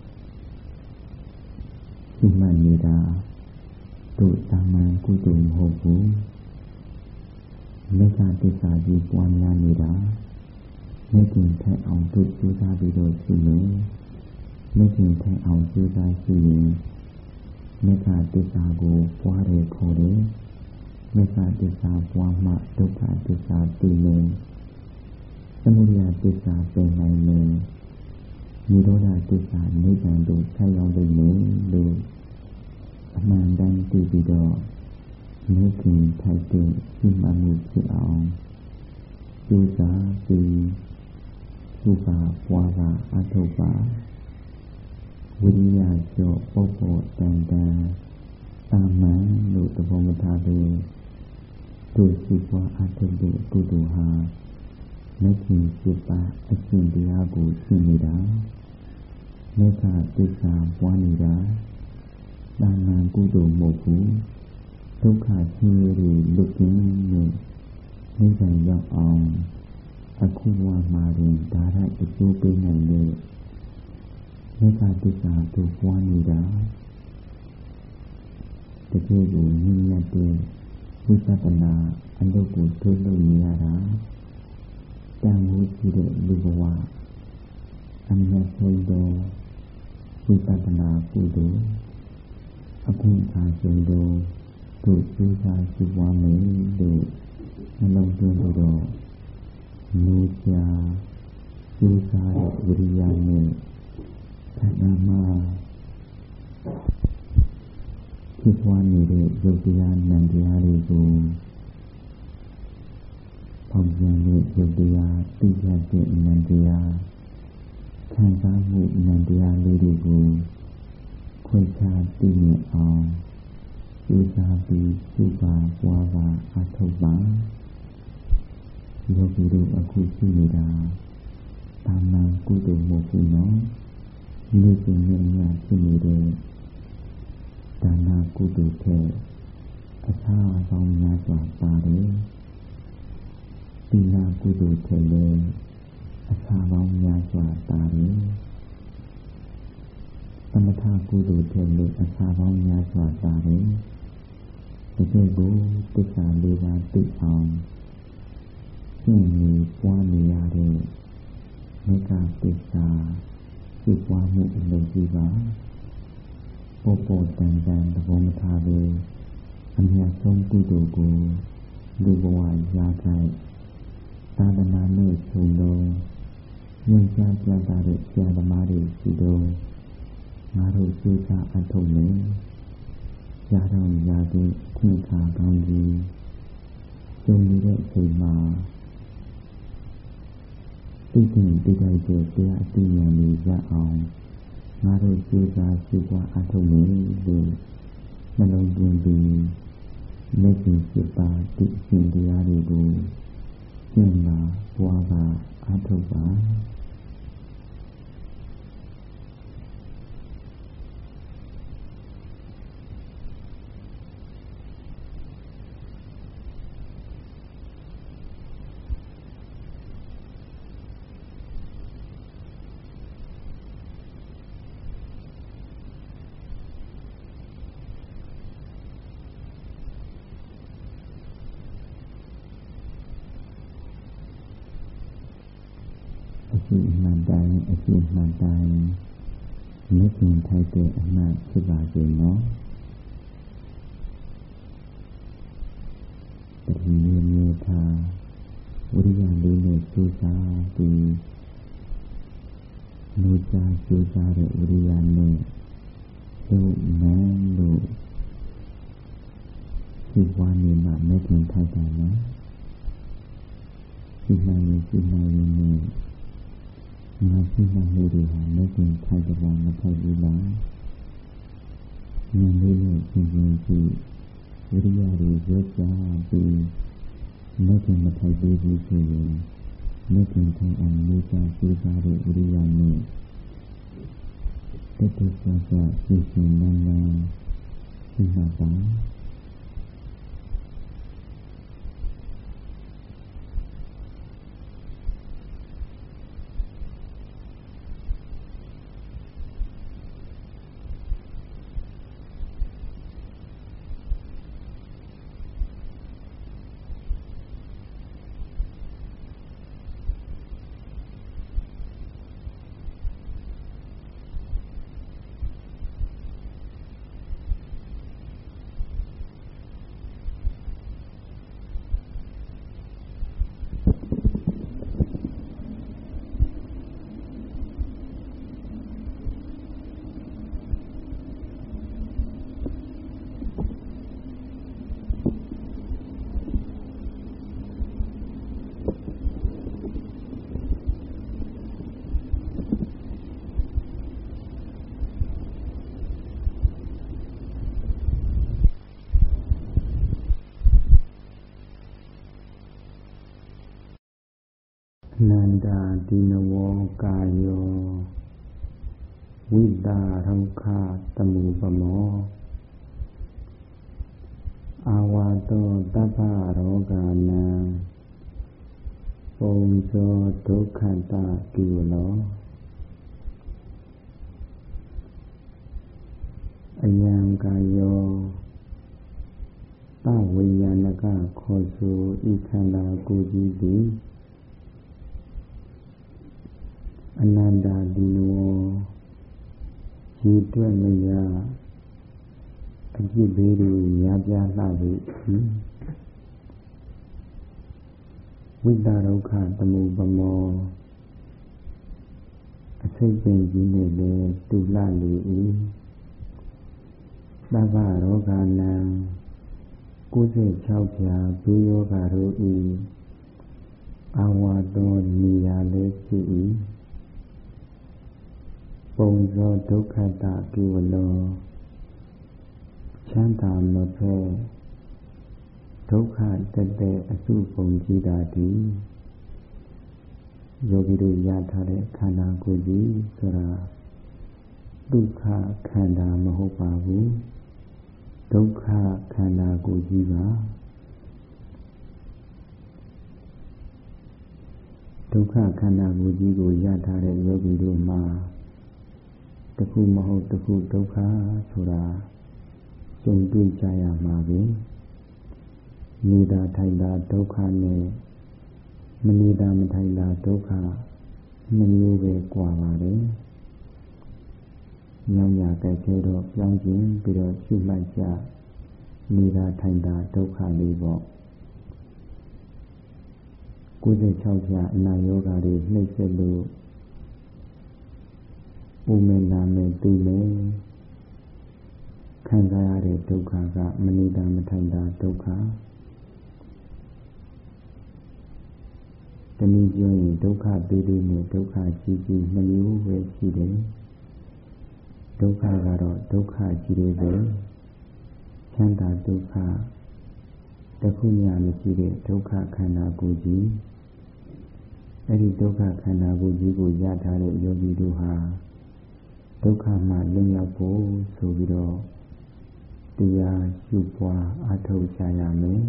ရှိမှနေတာတို့တာမန်ကုသိုလ်မဟုတ်ဘူးမေဃသစ္စာကြီးပွားများနေတာမေခင်ထိုက်အောင်တို့ကြိုးစားပြီးတော့ရှိနေไม่ถึงแทงเอาชื่อได้ชื่อไม่ขาดติสาโกว่าเรโคเรไม่ขาดติสาว่ามาทุกขาติสาตีเมสมุทัยติสาเป็นในเมนิโรธาติสานิจังดูใช้ยองได้เมดูอมันดันตีบิดอไม่ถึงไทยเตที่มามีชื่อเอาจูจาตีสุภาวาวาอัตวาวิริยะโจโปโปตันดาตามาลุตบมุทาเวตุสิวะอัตเดกุตุหาไม่ถึงสิปะอสินติยาบุชินิดาไม่ขาดติสาวานิดาดานากุตุโมกุทุกขาชีริลุกินเนไม่ใช่ยอกเอาอคุวามารินดาระอิจูเปนันเนไม่ขาดติสาตุวานิดาตะเกียบุนิยเตวิปัสสนาอันโลกุทุลุนิยาราจางวุฒิเดลุบวะอัญญาโสโดวิปัสสนาปุโดอภิคาโสโดตุสุชาสิวาเมโดนลงตุโดนูจาสุชาวิริยาเมธนามาคิดว่ามีเรื่องโยกิยานันทิยาริกูพอมยังเรื่องโยกิยาติยาเจนันทิยาขันธ์สามุนันทิยาลิริกูคุยชาติเมียอองสุชาติสุภาวาวาอัตวาโยกิรุอคุชินิดาตามนางกุตุโมกุโนนี่เป็นเรื่องยากที่มีเรื่องดานากุตุเทอาชาสองยาสวาตาเรปีนากุตุเทเลอาชาสองยาสวาตาเรสมถากุตุเทเลอาชาสองยาสวาตาเรตะเกบุติสาเลวาติองสิ่งมีวานิยาเรในการติสาสิวามุอิโลจิวาโปโปตันจันตะโกมทาเวอัญญาสงกุตุกูดูบวายาไกตาดนาเนชุนโดยิงจาจาตาเรจาธรรมาเรสิโดมารุสุชาอัตโตเมยาดองยาเดขุนขากังยีจงมีได้ใส่มาติถึงติได้เจอเตียติยามียาเอามารุสุชาสิวะอัตโตเมเดมโนบุญดีไม่ถึงสิปาติสินติยาริบูจินมาวาบาอัตวาอาชีพมันใดอาชีพมันใดไม่ถึงไทยเตอำนาจสบายเจเนาะปฏิเนเมธาวิริยะลิเนสุชาตินุจาสุชาเรวิริยะเนสุแมนลุสิวานิมาไม่ถึงไทยแต่เนาะสินานิสินานิเนมาที่มาเฮริหาไม่ถึงไทยจะวางมาไทยดีแล้วยังไม่เลยจริงจริงที่วิริยะดีเยอะจ้าดีไม่ถึงมาไทยดีดีเฉยไม่ถึงไทยอันนี้จะสื่อสารวิริยะนี้ก็ติดต่อจากสิ่งสิ่งนั้นนั้นสิ่งต่างနန္ဒာဒီနဝောကာယောဝိတာရုခတမုပမောအာဝါတောတပ္ပရောဂာနံပုံဇောဒုက္ခတကိလောအယံကာယောသဝိညာဏကခောစုဤခန္ဓာကိုယ်ကြီးသည်အနန္တဒီနောဒီတွက်မရအကြည့်ဘေးတွေရပြလှပြီဝိတာဒုက္ခသမုပမောအစိတ်ပင်ကြီးနဲ့လည်းတူလှလေ၏သဗ္ဗရောဂာနံကိုယ်စိတ်၆ဖြာဘေးယောဂါတို့၏အာဝါတောနေရာလည်းဖြစ်၏ပုံဇောဒုက္ခတကိဝလောချမ်းသာမဖဲဒုက္ခတက်တဲ့အစုပုံကြီးတာသည်ယောဂီတို့ရထားတဲ့ခန္ဓာကိုယ်ကြီးဆိုတာဒုက္ခခန္ဓာမဟုတ်ပါဘူးဒုက္ခခန္ဓာကိုယ်ကြီးပါဒုက္ခခန္ဓာကိုယ်ကြီးကိုရထားတဲ့ယောဂီတို့မှာတခုမဟုတ်တခုဒုက္ခဆိုတာကြုံတွေ့ကြရမှာပဲနေတာထိုင်တာဒုက္ခနဲ့မနေတာမထိုင်တာဒုက္ခနှစ်မျိုးပဲကွာပါတယ်ညောင်ရတဲ့ကျတော့ပြောင်းခြင်းပြီးတော့ရှုမှတ်ကြနေတာထိုင်တာဒုက္ခလေးပေါ့ကိုယ်စိတ်၆ဖြာအနာယောဂါတွေနှိမ့်ဆက်လို့ဥမေနာနဲ့သိလေခံစားရတဲ့ဒုက္ခကမနေတာမထိုင်တာဒုက္ခတနည်းပြောရင်ဒုက္ခသေးသေးနဲ့ဒုက္ခကြီးကြီးနှစ်မျိုးပဲရှိတယ်ဒုက္ခကတော့ဒုက္ခကြီးတွေပဲချမ်းသာဒုက္ခတခုမှမရှိတဲ့ဒုက္ခခန္ဓာကိုယ်ကြီးအဲ့ဒီဒုက္ခခန္ဓာကိုယ်ကြီးကိုရထားတဲ့ယောဂီတို့ဟာဒုက္ခမှလွတ်မြောက်ဖို့ဆိုပြီးတော့တရားရှုပွားအားထုတ်ကြရမယ်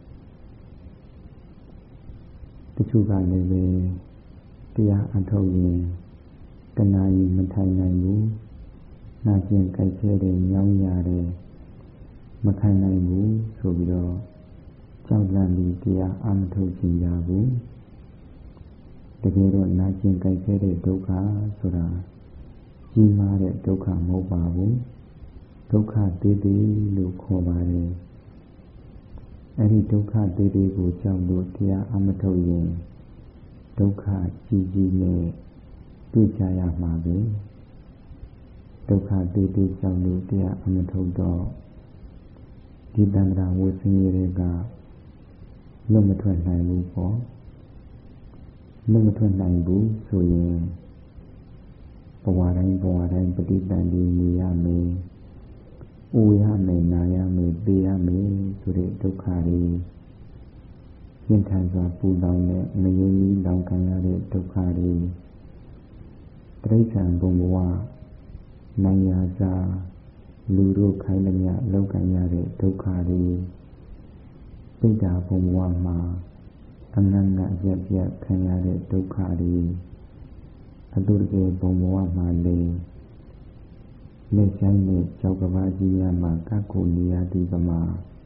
တချို့ကလည်းပဲတရားအားထုတ်ရင်တဏှာကြီးမထိုင်နိုင်ဘူးနာကျင်ကြိုက်ခဲတယ်ညောင်းရတယ်မခံနိုင်ဘူးဆိုပြီးတော့ကြောက်လန့်ပြီးတရားအားမထုတ်ချင်ကြဘူးတကယ်တော့နာကျင်ကြိုက်ခဲတဲ့ဒုက္ခဆိုတာကြီးမားတဲ့ဒုက္ခမဟုတ်ပါဘူးဒုက္ခသေးသေးလို့ခေါ်ပါတယ်အဲ့ဒီဒုက္ခသေးသေးကိုကြောက်လို့တရားအမထုတ်ရင်ဒုက္ခကြီးကြီးနဲ့တွေ့ကြရမှာပဲဒုက္ခသေးသေးကြောက်လို့တရားအမထုတ်တော့ဒီတန္တရာဝဆင်းရဲတွေကလွတ်မထွက်နိုင်ဘူးပေါ့လွတ်မထွက်နိုင်ဘူးဆိုရင်ဘဝတိုင်းဘဝတိုင်းပဋိသန္ဓေနေရမယ်။အိုရမယ်နာရမယ်သိရမယ်ဆိုတဲ့ဒုက္ခတွေရှင်းထန်စွာပူလောင်တဲ့မငြိမ်းကြီးလောင်ခံရတဲ့ဒုက္ခတွေတိရစ္ဆာန်ဘုံဘဝနိုင်ရာစာလူတို့ခိုင်းလျက်လောက်ခံရတဲ့ဒုက္ခတွေစိတ်ဓာတ်ဘုံဘဝမှာအနန္တအပြတ်ပြတ်ခံရတဲ့ဒုက္ခတွေအတူတကယ်ဘုံဘဝမှာလေလက်ဆိုင်နဲ့ကြောက်ကဘာကြီးများမှာကပ်ကိုနေရဒီကမှာ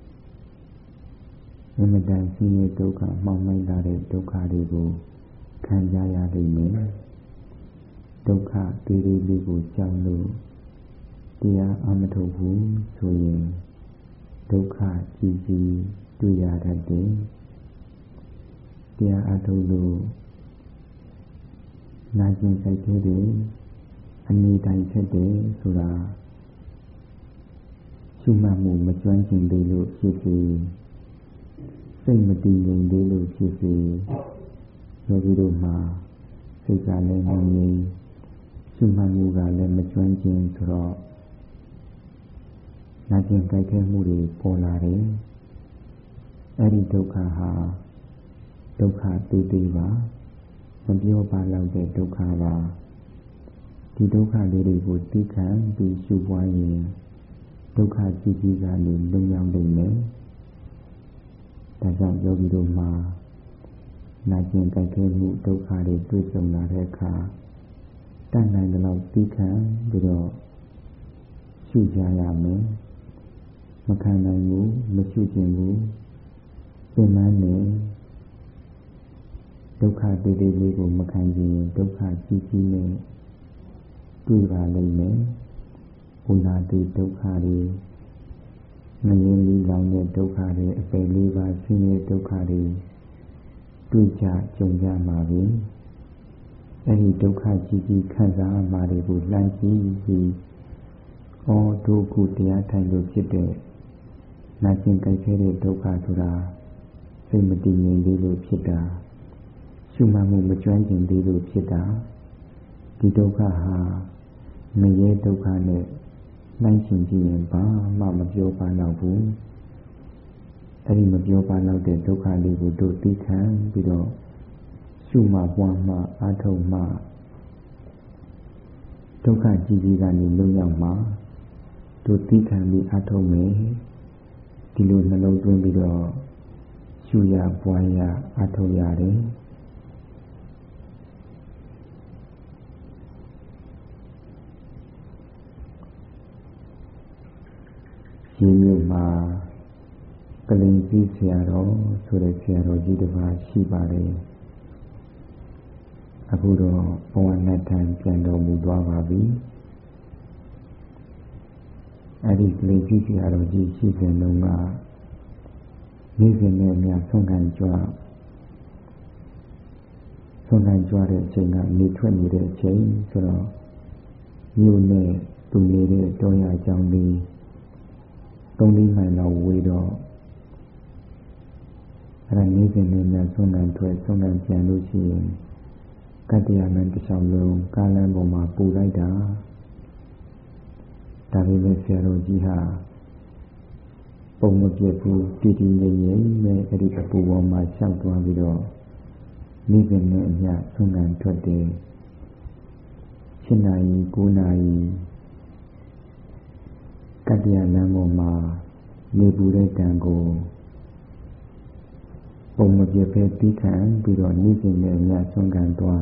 အမတန်ဆင်းရဲဒုက္ခမှောင်မိုက်လာတဲ့ဒုက္ခတွေကိုခံကြရလိမ့်မယ်ဒုက္ခတေးသေးလေးကိုကြောက်လို့တရားအမထုတ်ဘူးဆိုရင်ဒုက္ခကြီးကြီးတွေ့ရတတ်တယ်တရားအထုတ်လို့နာကျင်စိတ်သေးတယ်အနေတိုင်းဖြစ်တယ်ဆိုတာရှုမှတ်မှုမကျွမ်းကျင်သေးလို့ဖြစ်စေစိတ်မတည်ငြိမ်သေးလို့ဖြစ်စေယောဂီတို့မှာစိတ်ကလည်းမငြိမ်ရှုမှတ်မှုကလည်းမကျွမ်းကျင်ဆိုတော့နာကျင်ကြိုက်ခဲမှုတွေပေါ်လာတယ်အဲ့ဒီဒုက္ခဟာဒုက္ခတူတူပါမပြောပါလောက်တဲ့ဒုက္ခပါဒီဒုက္ခလေးတွေကိုသိခံပြီးရှုပွားရင်ဒုက္ခကြီးကြီးကနေလွတ်မြောက်နိုင်မယ်ဒါကြောင့်ယောဂီတို့မှာနာကျင်ကြိုက်ခဲမှုဒုက္ခတွေတွေ့ကြုံလာတဲ့အခါတတ်နိုင်တဲ့လောက်သိခံပြီးတော့ရှုကြရမယ်မခံနိုင်ဘူးမရှုခြင်းဘူးပြင်မှန်းနေဒုက္ခတေးသေးလေးကိုမခံခြင်းဒုက္ခကြီးကြီးနဲ့တွေ့ပါလိမ့်မယ်။ဥနာတိဒုက္ခတွေငြင်းလေးလောင်တဲ့ဒုက္ခတွေအပယ်လေးပါးဆင်းရဲဒုက္ခတွေတွေ့ကြကြုံကြမှာပဲ။အဲဒီဒုက္ခကြီးကြီးခံစားမှာတွေကိုလှမ်းကြည့်ပြီးဩဒုက္ခတရားထိုင်လို့ဖြစ်တဲ့နာကျင်ကြိုက်ခဲတဲ့ဒုက္ခဆိုတာစိတ်မတည်ငြိမ်သေးလို့ဖြစ်တာရှုမှတ်မှုမကျွမ်းကျင်သေးလို့ဖြစ်တာဒီဒုက္ခဟာမရဲဒုက္ခနဲ့နှိုင်းယှဉ်ကြည့်ရင်ဘာမှမပြောပါတော့ဘူးအဲဒီမပြောပါတော့တဲ့ဒုက္ခလေးကိုတို့သိခံပြီးတော့ရှုမှပွားမှအားထုတ်မှဒုက္ခကြီးကြီးကနေလွတ်မြောက်မှတို့သိခံပြီးအားထုတ်မယ်ဒီလိုနှလုံးသွင်းပြီးတော့ရှုရပွားရအားထုတ်ရတယ်ဒီမြို့မှာကလင်ကြီးဆရာတော်ဆိုတဲ့ဆရာတော်ကြီးတစ်ပါးရှိပါတယ်အခုတော့ဘဝနဲ့ထံပြန်တော်မူသွားပါပြီအဲ့ဒီကလင်ကြီးဆရာတော်ကြီးရှိတဲ့နှုန်းကနေ့စဉ်နဲ့အမျှဆုံးခံကြွဆုံးခံကြွတဲ့အချိန်ကနေထွက်နေတဲ့အချိန်ဆိုတော့မြို့နဲ့သူနေတဲ့တောရအကြောင်းလေးသုံးလေးမိုင်လောက်ဝေးတော့အဲ့ဒါနေ့စဉ်နဲ့များဆုံးခံထွက်ဆုံးခံပြန်လို့ရှိရင်ကတ္တရာလမ်းတစ်လျှောက်လုံးကားလမ်းပေါ်မှာပူလိုက်တာဒါပေမဲ့ဆရာတော်ကြီးဟာပုံမပြတ်ဘူးတည်တည်ငြိမ်ငြိမ်နဲ့အဲ့ဒီအပူပေါ်မှာရှောက်သွားပြီးတော့နေ့စဉ်နဲ့အမျှဆုံးခံထွက်တယ်၈နာရီ၉နာရီကတ္တရာလမ်းပေါ်မှာနေပူတဲ့တန်ကိုပုံမပြတ်ပဲပြီးခံပြီးတော့နေ့စဉ်နဲ့အမျှဆုံးခံသွား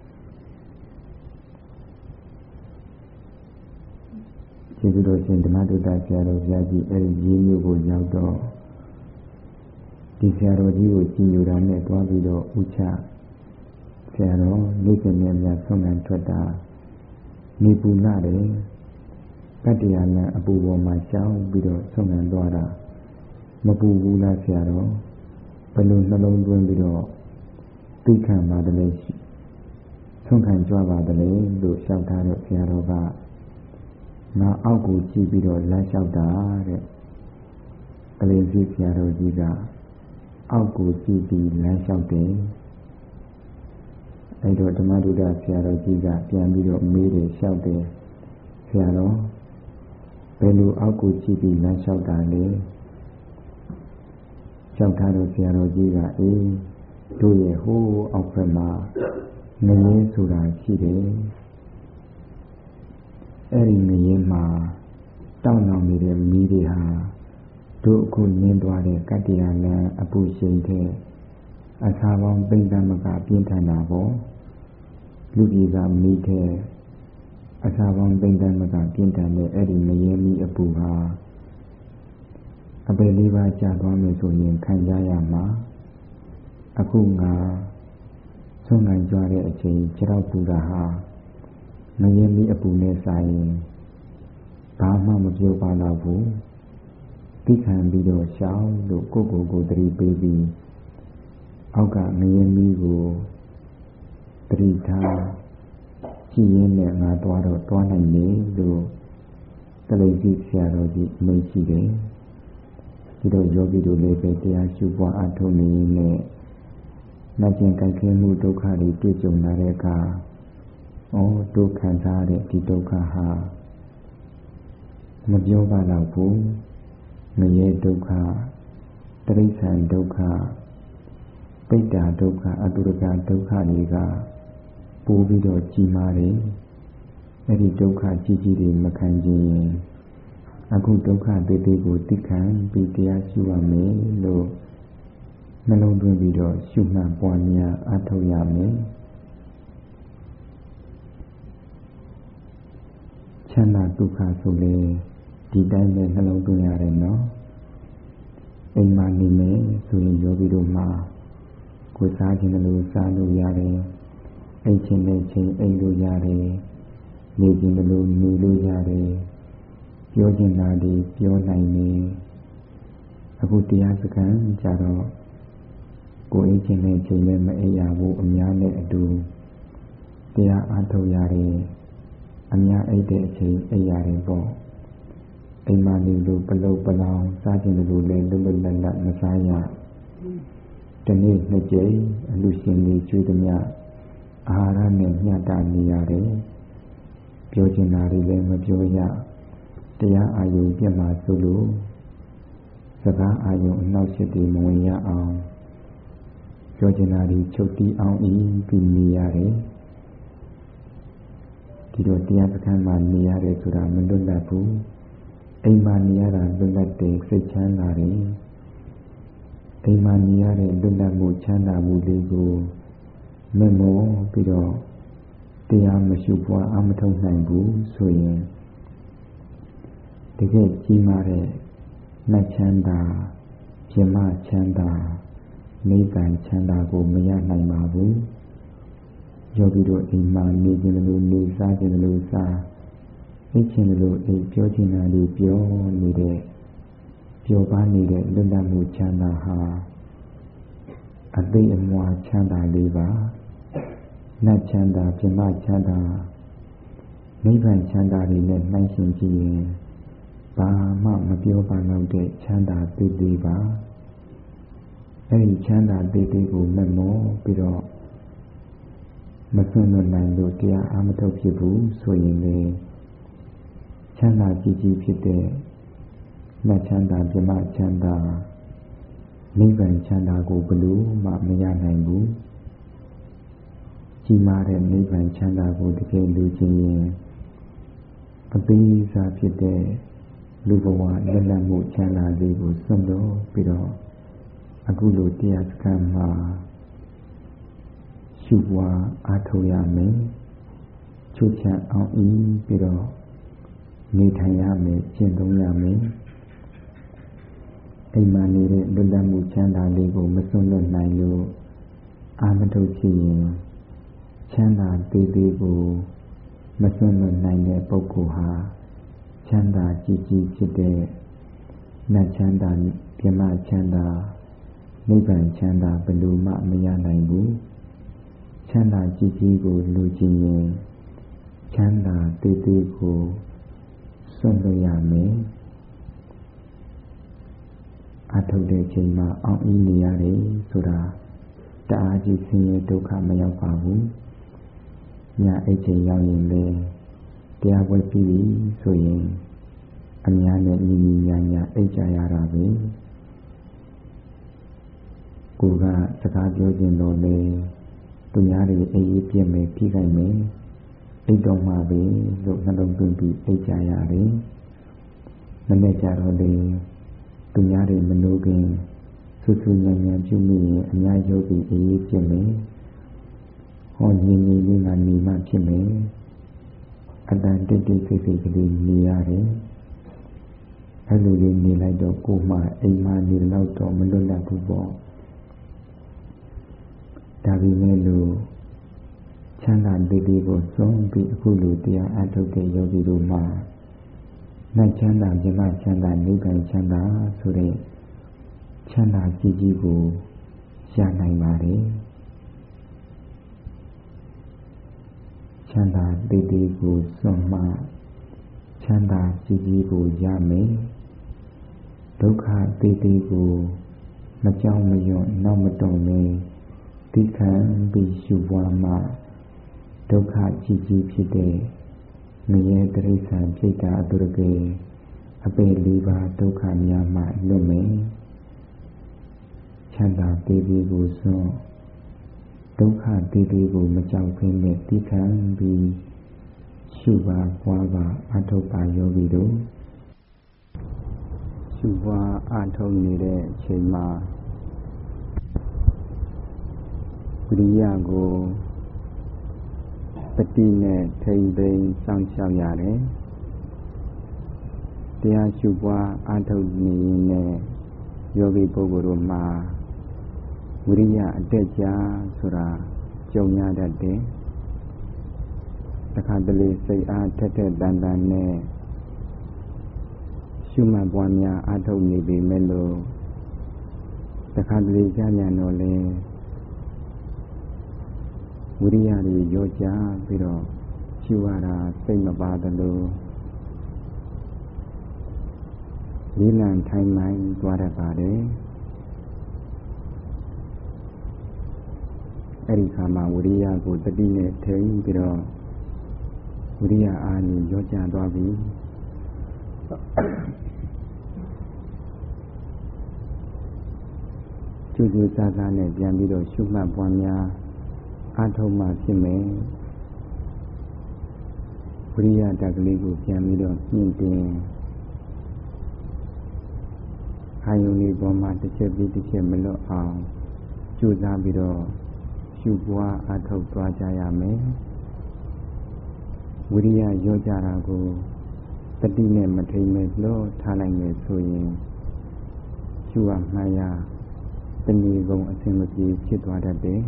ကျေးဇူးတော်ရှင်ဓမ္မတုတ္တဆရာတော်ဘုရားကြီးအဲဒီရေးမျိုးကိုရောက်တော့ဒီဆရာတော်ကြီးကိုကြည်ညိုတာနဲ့တွားပြီးတော့ဥချဆရာတော်နေ့စဉ်နဲ့အမျှဆုံးခံထွက်တာနေပူလာတယ်ကတ္တရာလမ်းအပူပေါ်မှာရှောင်းပြီးတော့ဆုံးခံသွားတာမပူဘူးလားဆရာတော်ဘယ်လိုနှလုံးသွင်းပြီးတော့သိခံပါတယ်လဲဆုံးခံကြွပါတယ်လို့လျှောက်ထားတော့ဆရာတော်ကငါအောက်ကိုကြည့်ပြီးတော့လမ်းလျှောက်တာတဲ့ကလေးကြီးဆရာတော်ကြီးကအောက်ကိုကြည့်ပြီးလမ်းလျှောက်တယ်အဲ့တော့ဓမ္မဒုဒဆရာတော်ကြီးကပြန်ပြီးတော့မေးတယ်လျှောက်တယ်ဆရာတော်ဘယ်လိုအောက်ကိုကြည့်ပြီးလမ်းလျှောက်တာလဲလျှောက်ထားတော့ဆရာတော်ကြီးကအေးတို့ရဲ့ဟိုးအောက်ဘက်မှာငရေဆိုတာရှိတယ်အဲ့ဒီငရေမှာတောင်းလောင်နေတဲ့မီးတွေဟာတို့အခုနင်းသွားတဲ့ကတ္တရာလမ်းအပူရှိန်တဲ့အစာပေါင်းပိဋကမကပြင်းထန်တာပေါ့လူကြီးကမီးတဲ့အစာပေါင်းပိဋကမကပြင်းထန်တဲ့အဲ့ဒီငရေမီးအပူဟာအပယ်လေးပါးကြာသွားမယ်ဆိုရင်ခံကြရမှာအခုငါဆုံးနိုင်ကြတဲ့အချိန်ခြေထောက်ပူတာဟာငရေမီးအပူနဲ့ဆိုင်ဘာမှမပြောပါတော့ဘူးသိခံပြီးတော့ရှောင်းလို့ကိုယ့်ကိုယ်ကိုသတိပေးပြီးအောက်ကငရေမီးကိုသတိထားကြည့်ရင်းနဲ့ငါသွားတော့သွားနိုင်တယ်လို့တလိစီဆရာတော်ကြီးအမိန့်ရှိတယ်ဒီတော့ယောဂီတို့လည်းပဲတရားရှုပွားအထုံးနေရင်လည်းနာကျင်ကြိုက်ခဲမှုဒုက္ခတွေတွေ့ကြုံလာတဲ့အခါဩဒုက္ခခံစားတဲ့ဒီဒုက္ခဟာမပြောပါတော့ဘူးငရဲဒုက္ခတိရစ္ဆာန်ဒုက္ခပိဋ္ဌာဒုက္ခအတုရကဒုက္ခတွေကပိုးပြီးတော့ကြီးမားတယ်အဲ့ဒီဒုက္ခကြီးကြီးတွေမခံခြင်းရင်အခုဒုက္ခသေးသေးကိုသိခံပြီးတရားရှုရမယ်လို့နှလုံးသွင်းပြီးတော့ရှုမှတ်ပွားများအားထုတ်ရမယ်ချမ်းသာဒုက္ခဆိုလေဒီတိုင်းပဲနှလုံးသွင်းရတယ်နော်အိမ်မှာနေမယ်ဆိုရင်ယောဂီတို့မှာကိုယ်စားခြင်းလို့စားလို့ရတယ်အိတ်ခြင်းနဲ့ခြင်းအိတ်လို့ရတယ်နေခြင်းလို့နေလို့ရတယ်ပြောခြင်းလားဒီပြောနိုင်နေအခုတရားစခန်းကြတော့ကိုယ်အိတ်ခြင်းနဲ့ခြင်းလည်းမအိပ်ရဘူးအများနဲ့အတူတရားအားထုတ်ရတယ်အများအိတ်တဲ့အချိန်အိပ်ရတယ်ပေါ့အိမ်မှာနေလို့ပလုတ်ပလောင်စားခြင်းလို့လည်းလွတ်လွတ်လပ်လပ်မစားရဒီနေ့နှစ်ကြိမ်အလူရှင်တွေကျွေးသမျှအာဟာရနဲ့မျှတနေရတယ်ပြောချင်တာတွေလည်းမပြောရတရားအာယုံပြတ်မှာဆိုလို့စကားအာယုံအနောက်ရှစ်တွေမဝင်ရအောင်ပြောချင်တာတွေချုပ်တီးအောင်ဤပြီးနေရတယ်ဒီတော့တရားစခန်းမှာနေရတယ်ဆိုတာမလွတ်လပ်ဘူးအိမ်မှာနေရတာလွတ်လပ်တယ်စိတ်ချမ်းသာတယ်အိမ်မှာနေရတဲ့လွတ်လပ်မှုချမ်းသာမှုလေးကိုမမောပြီးတော့တရားမရှုပွားအမထုတ်နိုင်ဘူးဆိုရင်တကယ်ကြီးမားတဲ့နတ်ချမ်းသာပြမချမ်းသာနိဗ္ဗာန်ချမ်းသာကိုမရနိုင်ပါဘူးယောဂီတို့အိမ်မှာနေခြင်းလို့နေစားခြင်းလို့စားအိတ်ခြင်းလို့အိတ်ပြောခြင်းလို့ပြောနေတဲ့ပျော်ပါနေတဲ့လွတ်လပ်မှုချမ်းသာဟာအသိအမွာချမ်းသာလေးပါနတ်ချမ်းသာပြမချမ်းသာနိဗ္ဗာန်ချမ်းသာတွေနဲ့နှိုင်းယှဉ်ကြည့်ရင်ဘာမှမပြောပါတော့တဲ့ချမ်းသာသေးသေးပါအဲဒီချမ်းသာသေးသေးကိုမမောပြီးတော့မစွန့်လွတ်နိုင်လို့တရားအားမထုတ်ဖြစ်ဘူးဆိုရင်လေချမ်းသာကြီးကြီးဖြစ်တဲ့နတ်ချမ်းသာပြမချမ်းသာနိဗ္ဗာန်ချမ်းသာကိုဘယ်လို့မှမရနိုင်ဘူးကြီးမားတဲ့နိဗ္ဗာန်ချမ်းသာကိုတကယ်လူချင်းရင်အသေးစားဖြစ်တဲ့လူဘဝလက်လတ်မှုချမ်းသာလေးကိုစွန့်လို့ပြီးတော့အခုလိုတရားစခန်းမှာရှုပွားအားထုတ်ရမယ်ချွတ်ချံအောင်ဤပြီးတော့နေထိုင်ရမယ်ကျင့်သုံးရမယ်အိမ်မှာနေတဲ့လွတ်လပ်မှုချမ်းသာလေးကိုမစွန့်လွတ်နိုင်လို့အာမထုတ်ဖြစ်ရင်ချမ်းသာသေးသေးကိုမစွန့်လွတ်နိုင်တဲ့ပုဂ္ဂိုလ်ဟာချမ်းသာကြီးကြီးဖြစ်တဲ့နတ်ချမ်းသာပြမချမ်းသာနိဗ္ဗာန်ချမ်းသာဘယ်လိုမှမရနိုင်ဘူးချမ်းသာကြီးကြီးကိုလူကြည့်ရင်ချမ်းသာသေးသေးကိုစွန့်လွတ်ရမယ်အထုတ်တဲ့ချိန်မှာအောင်အင်းနေရတယ်ဆိုတာတအားကြီးဆင်းရဲဒုက္ခမရောက်ပါဘူးညအိတ်ချိန်ရောက်ရင်လေတရားပွဲပြီးပြီဆိုရင်အများနဲ့ညီညီညာညာအိတ်ကြရတာပဲကိုကစကားပြောခြင်းတော့လေသူများတွေအေးအေးပြည့်မယ်ပြည့်နိုင်မယ်အိတ်တော်မှာပဲလို့နှလုံးသွင်းပြီးအိတ်ကြရတယ်မနေ့ကျတော့လေသူများတွေမလို့ခင်ဆူဆူညံ့ညံ့ပြုမိရင်အများယောဂီအေးအေးပြည့်မယ်ဟောညီညီလေးကနေမှဖြစ်မယ်အတန်တိတ်တိတ်ဆိတ်ဆိတ်ကလေးနေရတယ်အဲ့လိုလေးနေလိုက်တော့ကိုယ်မှအိမ်မှနေတော့တော့မလွတ်လပ်ဘူးပေါ့ဒါပေမဲ့လို့ချမ်းသာသေးသေးကိုစွန့်ပြီးအခုလိုတရားအထုတ်တဲ့ယောဂီတို့မှာနတ်ချမ်းသာမြမချမ်းသာနိဗ္ဗာန်ချမ်းသာဆိုတဲ့ချမ်းသာကြီးကြီးကိုရနိုင်ပါတယ်ချမ်းသာသေးသေးကိုစွန့်မှချမ်းသာကြီးကြီးကိုရမယ်ဒုက္ခသေးသေးကိုမကြောက်မရွံ့နောက်မတုံနဲ့သိခံပြီးရှုပွားမှဒုက္ခကြီးကြီးဖြစ်တဲ့မရေတရိစ္ဆာန်ပြိတ္တာအတုရကေအပေလေးပါဒုက္ခများမှလွတ်မယ်ချမ်းသာတည်ပြီးကိုစွန့်ဒုက္ခတည်ပြီးကိုမကြောက်ခင်းနဲ့တိခံပြီးရှုပါပွားပါအထောက်ပါယောဂီတို့ရှုပွားအထောက်နေတဲ့အချိန်မှာဝိရိယကိုတတိနဲ့ထိမ့်သိမ်းစောင့်ရှောက်ရတယ်တရားရှုပွားအထောက်နေနဲ့ယောဂီပုဂ္ဂိုလ်တို့မှာဝိရိယအတက်ကြဆိုတာကြုံရတတ်တယ်တခါတလေစိတ်အားထက်ထက်တန်တန်နဲ့ရှုမှတ်ပွားများအထောက်နေပေမဲ့လို့တခါတလေကြာပြန်တော့လေဝိရိယတွေရောကြပြီးတော့ရှုရတာစိတ်မပါသလိုလေးလံထိုင်မှန်သွားတတ်ပါတယ်အဲ့ဒီခါမှာဝိရိယကိုတတိနဲ့ထိန်းပြီးတော့ဝိရိယအားကြီးရောကြသွားပြီကျူးကျူးစားစားနဲ့ပြန်ပြီးတော့ရှုမှတ်ပွားများအားထုတ်မှဖြစ်မယ်ဝိရိယတက်ကလေးကိုပြန်ပြီးတော့မြင့်တင်အာယုန်လေးပေါ်မှာတစ်ချက်ပြီးတစ်ချက်မလွတ်အောင်ကြိုးစားပြီးတော့ရှုပွားအားထုတ်သွားကြရမယ်ဝိရိယရောကြတာကိုတတိနဲ့မထိန်မဲ့လို့ထားလိုက်မယ်ဆိုရင်ရှုရမှန်းရတဏှီကုံအစဉ်မပြေဖြစ်သွားတတ်တယ်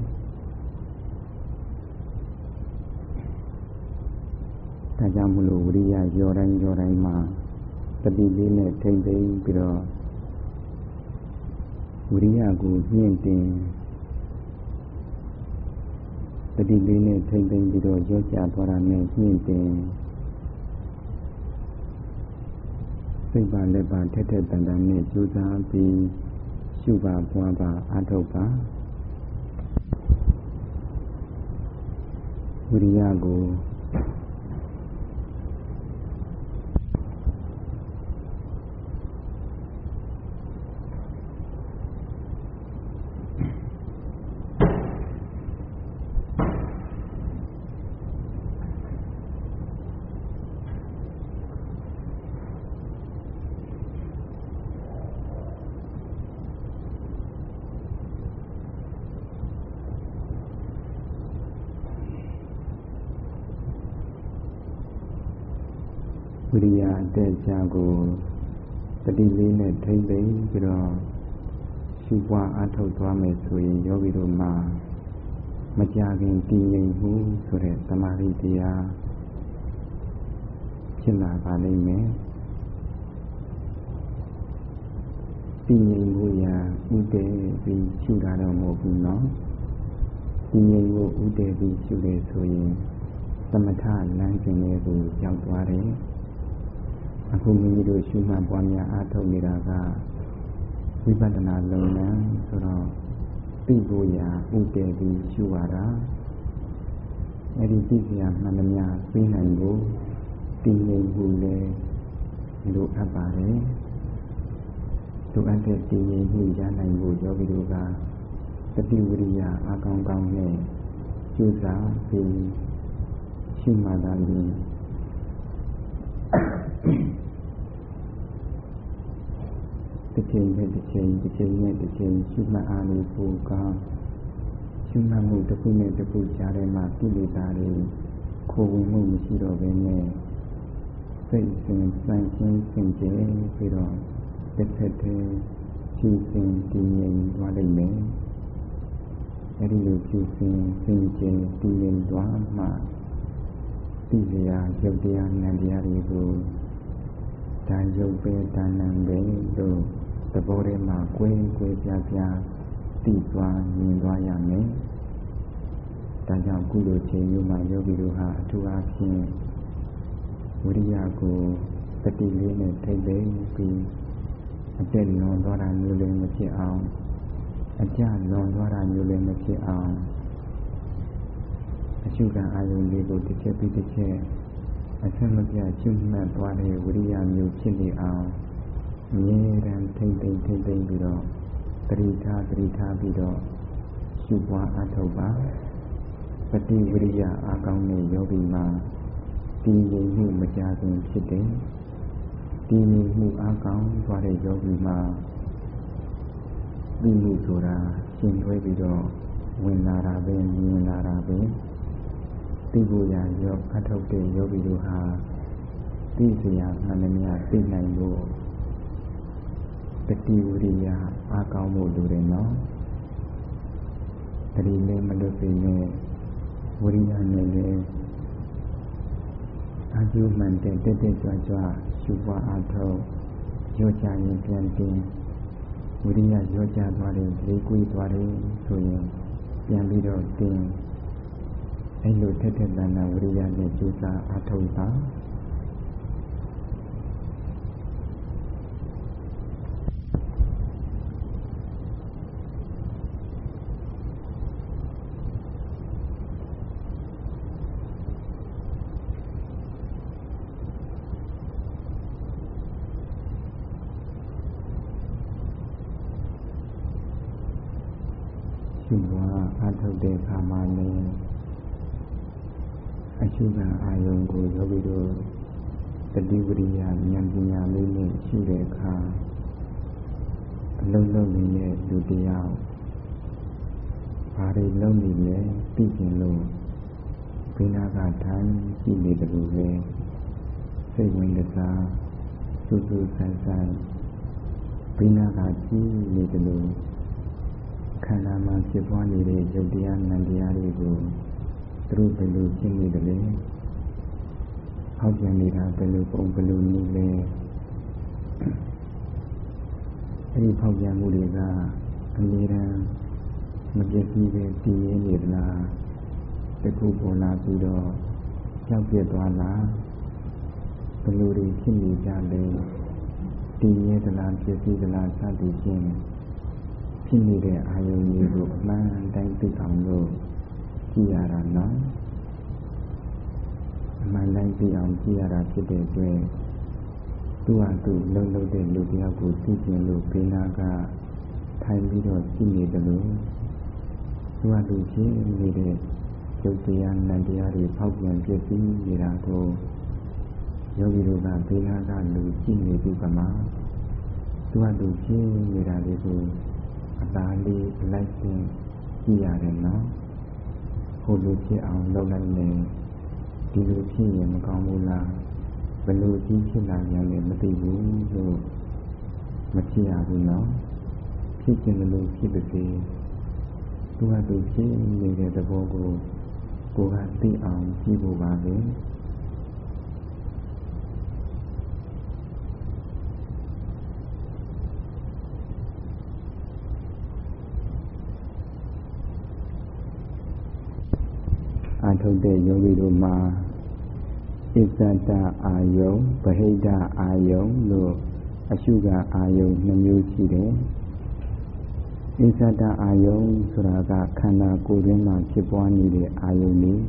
ဒါကြောင့်မလို့ဝိရိယရောတိုင်းရောတိုင်းမှာတတိလေးနဲ့ထိမ့်သိမ်းပြီးတော့ဝိရိယကိုမြင့်တင်တတိလေးနဲ့ထိမ့်သိမ်းပြီးတော့ရောကြသွားတာနဲ့မြင့်တင်စိတ်ပါလက်ပါထက်ထက်တန်တန်နဲ့ကြိုးစားပြီးရှုပါပွားပါအားထုတ်ပါဝိရိယကိုဝိရိယအတက်ကြကိုတတိလေးနဲ့ထိမ့်သိမ်းပြီးတော့ရှုပွားအားထုတ်သွားမယ်ဆိုရင်ယောဂီတို့မှာမကြခင်တည်ငြိမ်မှုဆိုတဲ့သမာဓိတရားဖြစ်လာပါလိမ့်မယ်တည်ငြိမ်မှုရာဥတည်ပြီးရှုတာတော့မဟုတ်ဘူးနော်တည်ငြိမ်မှုဥတည်ပြီးရှုလေဆိုရင်သမထလမ်းစဉ်လေးကိုရောက်သွားတယ်အခုမိမိတို့ရှုမှတ်ပွားများအားထုတ်နေတာကဝိပဿနာလုံလန်းဆိုတော့သိဖို့ရာဥတည်ပြီးရှုရတာအဲ့ဒီသိစရာမှန်သမျှသိနိုင်ဖို့တည်ငြိမ်မှုလည်းလိုအပ်ပါတယ်လိုအပ်တဲ့တည်ငြိမ်မှုရနိုင်ဖို့ယောဂီတို့ကတတိဝိရိယအကောင်းကောင်းနဲ့ကြိုးစားပြီးရှုမှတ်တာလည်းတစ်ချိန်နဲ့တစ်ချိန်တစ်ချိန်နဲ့တစ်ချိန်ရှုမှတ်အားလို့ပိုကောင်းရှုမှတ်မှုတစ်ခုနဲ့တစ်ခုကြားထဲမှာကိလေသာတွေခိုးဝင်မှုမရှိတော့ဘဲနဲ့စိတ်စဉ်စံချင်းစင်ကြယ်ပြီးတော့တစ်ဖက်တည်းဖြူစင်တည်ငြိမ်သွားလိမ့်မယ်အဲဒီလိုဖြူစင်စင်ကြယ်တည်ငြိမ်သွားမှသိစရာရုပ်တရားနံတရားတွေကိုဒါရုပ်ပဲဒါနံပဲလို့သဘောထဲမှာကွဲကွဲပြားပြားသိသွားမြင်သွားရမယ်ဒါကြောင့်ကုသိုလ်ခြင်းမျိုးမှာယောဂီတို့ဟာအထူးအားဖြင့်ဝိရိယကိုတတိလေးနဲ့ထိမ့်သိမ်းပြီးအတက်လွန်သွားတာမျိုးလည်းမဖြစ်အောင်အကျလွန်သွားတာမျိုးလည်းမဖြစ်အောင်အရှုခံအာယုန်လေးကိုတစ်ချက်ပြီးတစ်ချက်အဆက်မပြတ်ကျွတ်မှတ်သွားတဲ့ဝိရိယမျိုးဖြစ်နေအောင်အမြဲတမ်းထိမ့်သိမ့်ထိမ့်သိမ့်ပြီးတော့တတိထားတတိထားပြီးတော့ရှုပွားအားထုတ်ပါပฏิဝိရိယအားကောင်းတဲ့ယောဂီမှာတည်ငြိမ်မှုမကြခင်ဖြစ်တယ်တည်ငြိမ်မှုအားကောင်းသွားတဲ့ယောဂီမှာပြီးမှုဆိုတာရှင်းထွေးပြီးတော့ဝင်လာတာပဲမြင်လာတာပဲသိဖို့ရရောအထုတ်တဲ့ယောဂီတို့ဟာသိစရာမှန်သမျှသိနိုင်ဖို့တတိဝိရိယအားကောင်းဖို့လိုတယ်နော်တတိလည်းမလွတ်စေနဲ့ဝိရိယနဲ့လည်းအာကျုမှန်တဲ့တက်တက်ကြွကြွရှုပွားအားထုတ်ရောချရင်ပြန်တင်ဝိရိယရောချသွားတယ်လေးကွေးသွားတယ်ဆိုရင်ပြန်ပြီးတော့တင်အဲ့လိုထက်ထက်တန်တန်ဝိရိယနဲ့ကြိုးစားအားထုတ်ပါရှုပွားအားထုတ်တဲ့အခါမှာလည်းအရှုခံအာယုံကိုယောဂီတို့တတိဝိရိယဉာဏ်ပညာလေးနဲ့ရှုတဲ့အခါအလုံးလုံးနေတဲ့လူတယောက်ဘာတွေလုံးနေလဲသိကျင်လို့ဘိနာကထိုင်ကြည့်နေတယ်လို့ပဲစိတ်ဝင်စားစူးစူးဆိုင်ဆိုင်ဘိနာကကြည့်နေတယ်လို့ခန္ဓာမှာဖြစ်ပွားနေတဲ့ယုတ်တရားနံတရားတွေကိုသူတို့ဘယ်လိုရှင်းနေတယ်လဲဟောက်ပြန်နေတာဘယ်လိုပုံဘယ်လိုနည်းလဲအဲဒီဖောက်ပြန်မှုတွေကအမြဲတမ်းမပြည့်စုံပဲတည်ရနေသလားတခုပေါ်လာပြီးတော့ကြောက်ပြတ်သွားလားဘယ်လိုတွေဖြစ်နေကြလဲတည်ရသလားပြည့်စုံသလားစသည်ဖြင့်ဖြစ်နေတဲ့အာယုန်တွေကိုအမှန်တိုင်းသိအောင်လို့ကြည့်ရတာနော်အမှန်တိုင်းသိအောင်ကြည့်ရတာဖြစ်တဲ့အတွက်သူ့ဟာသူ့လှုပ်လှုပ်တဲ့လူတယောက်ကိုသိကျင်လို့ဘေးနာကထိုင်ပြီးတော့ကြည့်နေတယ်လို့သူ့ဟာသူဖြစ်နေတဲ့ရုပ်တရားနံတရားတွေဖောက်ပြန်ပြည့်စည်နေတာကိုယောဂီတို့ကဘေးနာကလူကြည့်နေပြီကမှသူ့ဟာသူဖြစ်နေတာတွေကိုအသာလေးလိုက်ချင်းကြည့်ရတယ်နော်ဟိုလိုဖြစ်အောင်လုပ်လိုက်ရင်ဒီလိုဖြစ်ရင်မကောင်းဘူးလားဘယ်လိုကြီးဖြစ်လာကြလဲမသိဘူးလို့မဖြစ်ရဘူးနော်ဖြစ်ခြင်းလို့ဖြစ်ပါစေသူကသူဖြစ်နေတဲ့သဘောကိုကိုယ်ကသိအောင်ကြည့်ဖို့ပါပဲအာထုတ်တဲ့ယောဂီတို့မှာဣဇဒအာယုံဗဟိတအာယုံလို့အရှုခံအာယုံနှမျိုးရှိတယ်ဣဇဒအာယုံဆိုတာကခန္ဓာကိုယ်ရင်းမှာဖြစ်ပွားနေတဲ့အာယုံတွေ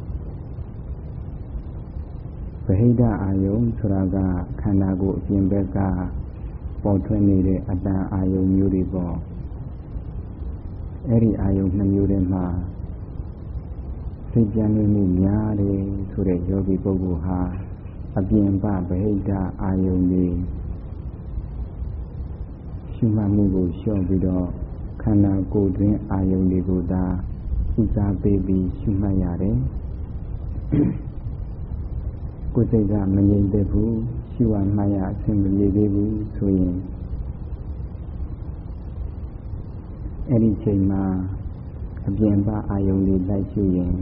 ဗဟိတအာယုံဆိုတာကခန္ဓာကိုယ်အပြင်ဘက်ကပေါ်ထွက်နေတဲ့အတန်အာယုံမျိုးတွေပေါ့အဲ့ဒီအာယုံနှမျိုးထဲမှာစိတ်ကြံမှုများတယ်ဆိုတဲ့ယောဂီပုဂ္ဂိုလ်ဟာအပြင်ပဗဟိတအာယုန်တွေရှုမှတ်မှုကိုလျှော့ပြီးတော့ခန္ဓာကိုယ်တွင်အာယုန်တွေကိုသာဥစားပေးပြီးရှုမှတ်ရတယ်ကိုယ်စိတ်ကမငြိမ်သက်ဘူးရှုမှတ်ရအဆင်မပြေသေးဘူးဆိုရင်အဲ့ဒီချိန်မှာအပြင်ပအာယုန်တွေလိုက်ရှုရင်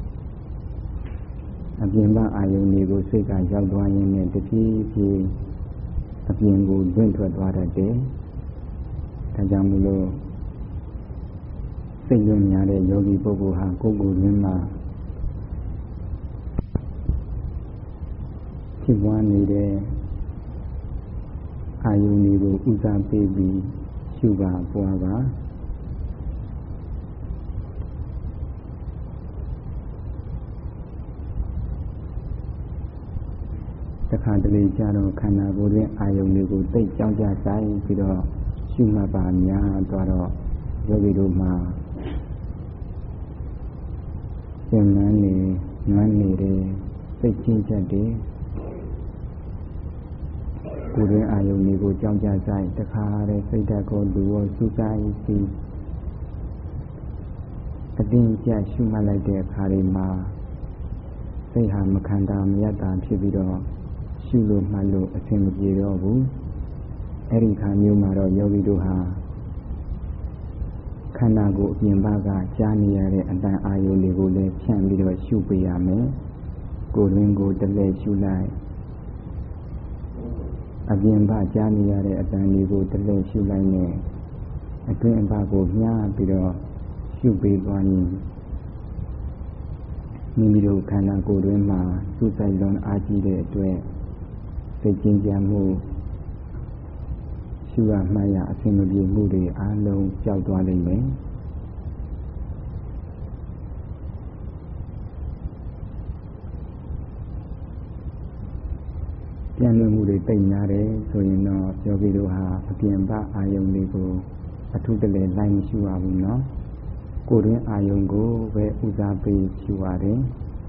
အပြင်ပအာယုန်တွေကိုစိတ်ကရောက်သွားရင်းနဲ့တဖြည်းဖြည်းအပြင်ကိုလွင့်ထွက်သွားတတ်တယ်။ဒါကြောင့်မလို့စိတ်လွင့်များတဲ့ယောဂီပုဂ္ဂိုလ်ဟာကိုယ်ကိုယ်ရင်းမှာဖြစ်ပွားနေတဲ့အာယုန်တွေကိုဥစားပေးပြီးရှုပါပွားပါတခါတလေကြတော့ခန္ဓာကိုယ်ရဲ့အာယုန်တွေကိုသိကြောက်ကြဆိုင်ပြီးတော့ရှုမှတ်ပါများသွားတော့ယောဂီတို့မှာဉာဏ်နဲ့နွမ်းနေတဲ့စိတ်ချင်းချက်တွေကိုယ်တွင်အာယုန်တွေကိုကြောင်းကြဆိုင်တခါတည်းစိတ်ဓာတ်ကိုလူရောစုဆိုင်စီအတင်းကျပ်ရှုမှတ်လိုက်တဲ့အခါတွေမှာစိတ်ဟာမခန္ဓာမယတ္တာဖြစ်ပြီးတော့ရှုလို့မှတ်လို့အဆင်မပြေတော့ဘူးအဲ့ဒီခါမျိုးမှာတော့ယောဂီတို့ဟာခန္ဓာကိုယ်အပြင်ဘက်ကကြားနေရတဲ့အတန်အာယုန်တွေကိုလည်းဖြန့်ပြီးတော့ရှုပေးရမယ်ကိုယ်တွင်ကိုယ်တလဲရှုလိုက်အပြင်ဘကြားနေရတဲ့အတန်တွေကိုတလဲရှုလိုက်နဲ့အတွင်းဘကိုမျှပြီးတော့ရှုပေးသွားရင်မိမိတို့ခန္ဓာကိုယ်တွင်မှာစုဆိုင်လွန်အားကြီးတဲ့အတွက်စိတ်ကျဉ်းကြမှုရှုရမှတ်ရအဆင်မပြေမှုတွေအားလုံးကြောက်သွားလိမ့်မယ်ပြန်လွင်မှုတွေတိတ်များတယ်ဆိုရင်တော့ယောဂီတို့ဟာအပြင်ဘအာယုန်တွေကိုအထုတလဲလိုက်မရှုရဘူးเนาะကိုယ်တွင်အာယုန်ကိုပဲဦးစားပေးရှုရတယ်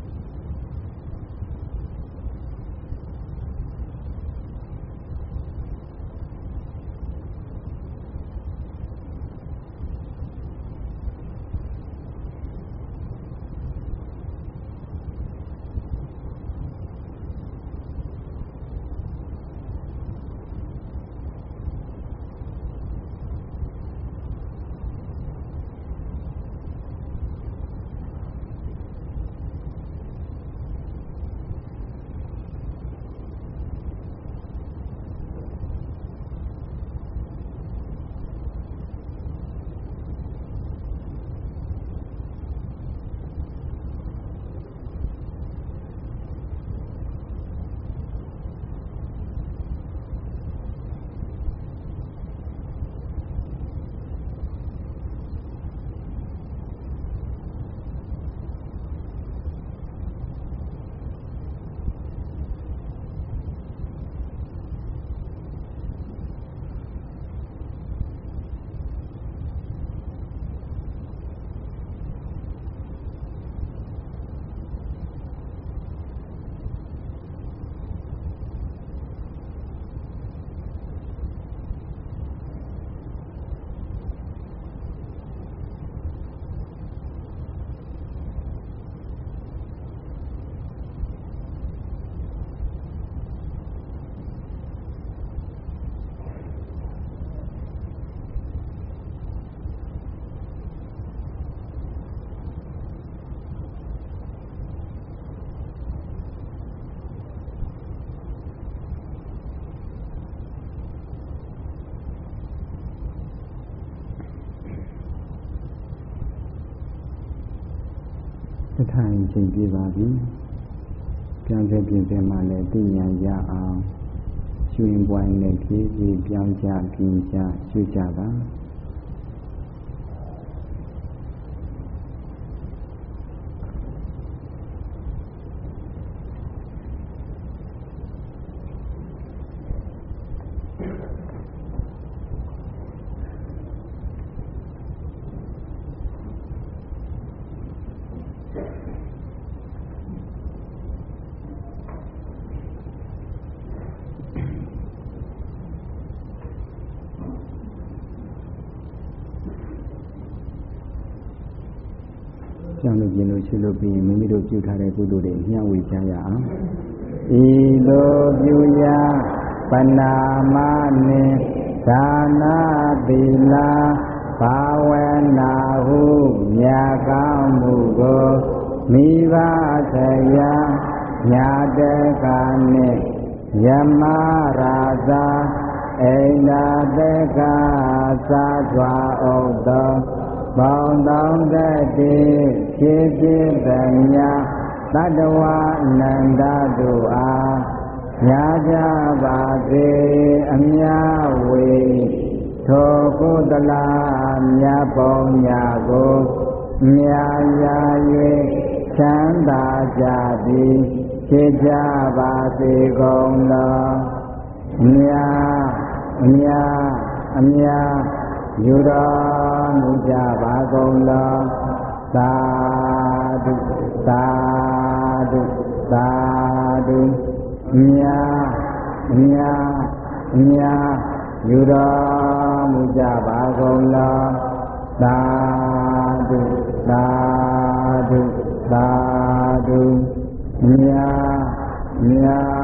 ထိုင်ချိန်ပြပါပြီပြန်ပြပြင်ပြမှလည်းသိဉာဏ်ရအောင်ရွှင်ပွိုင်းနဲ့ဖြည်းဖြည်းပြောင်းကြပြင်ကြရွှေ့ကြပါကြောင့်လို့ပြင်လို့ရှိလို့ပြီးမိမိတို့ပြုထားတဲ့ကုသိုလ်တွေမျှဝေကြရအောင်ဤလိုပြုရာပနာမနှင့်ဒါနာသီလဘာဝနာဟုမြတ်ကောင်းမှုကိုမိဘဆရာညာတကနှင့်ယမရာဇာအိန္ဒတကသာစွာဥဒ္ဒောပေါင်းတောင်းတဲ့ဖြစ်ဖြစ်ပညာတတ္တဝအနန္တတို့အားညာကြပါစေအမြဝေထိုကုသလမြတ်ပုံညာကိုမြာရာ၍ချမ်းသာကြသည်ဖြစ်ကြပါစေကုန်သောမြာမြာအမြယူတော်မူကြပါကုန်လောသာဓုသာဓုသာဓုအမြအမြအမြယူတော်မူကြပါကုန်လောသာဓုသာဓုသာဓုအမြအမြ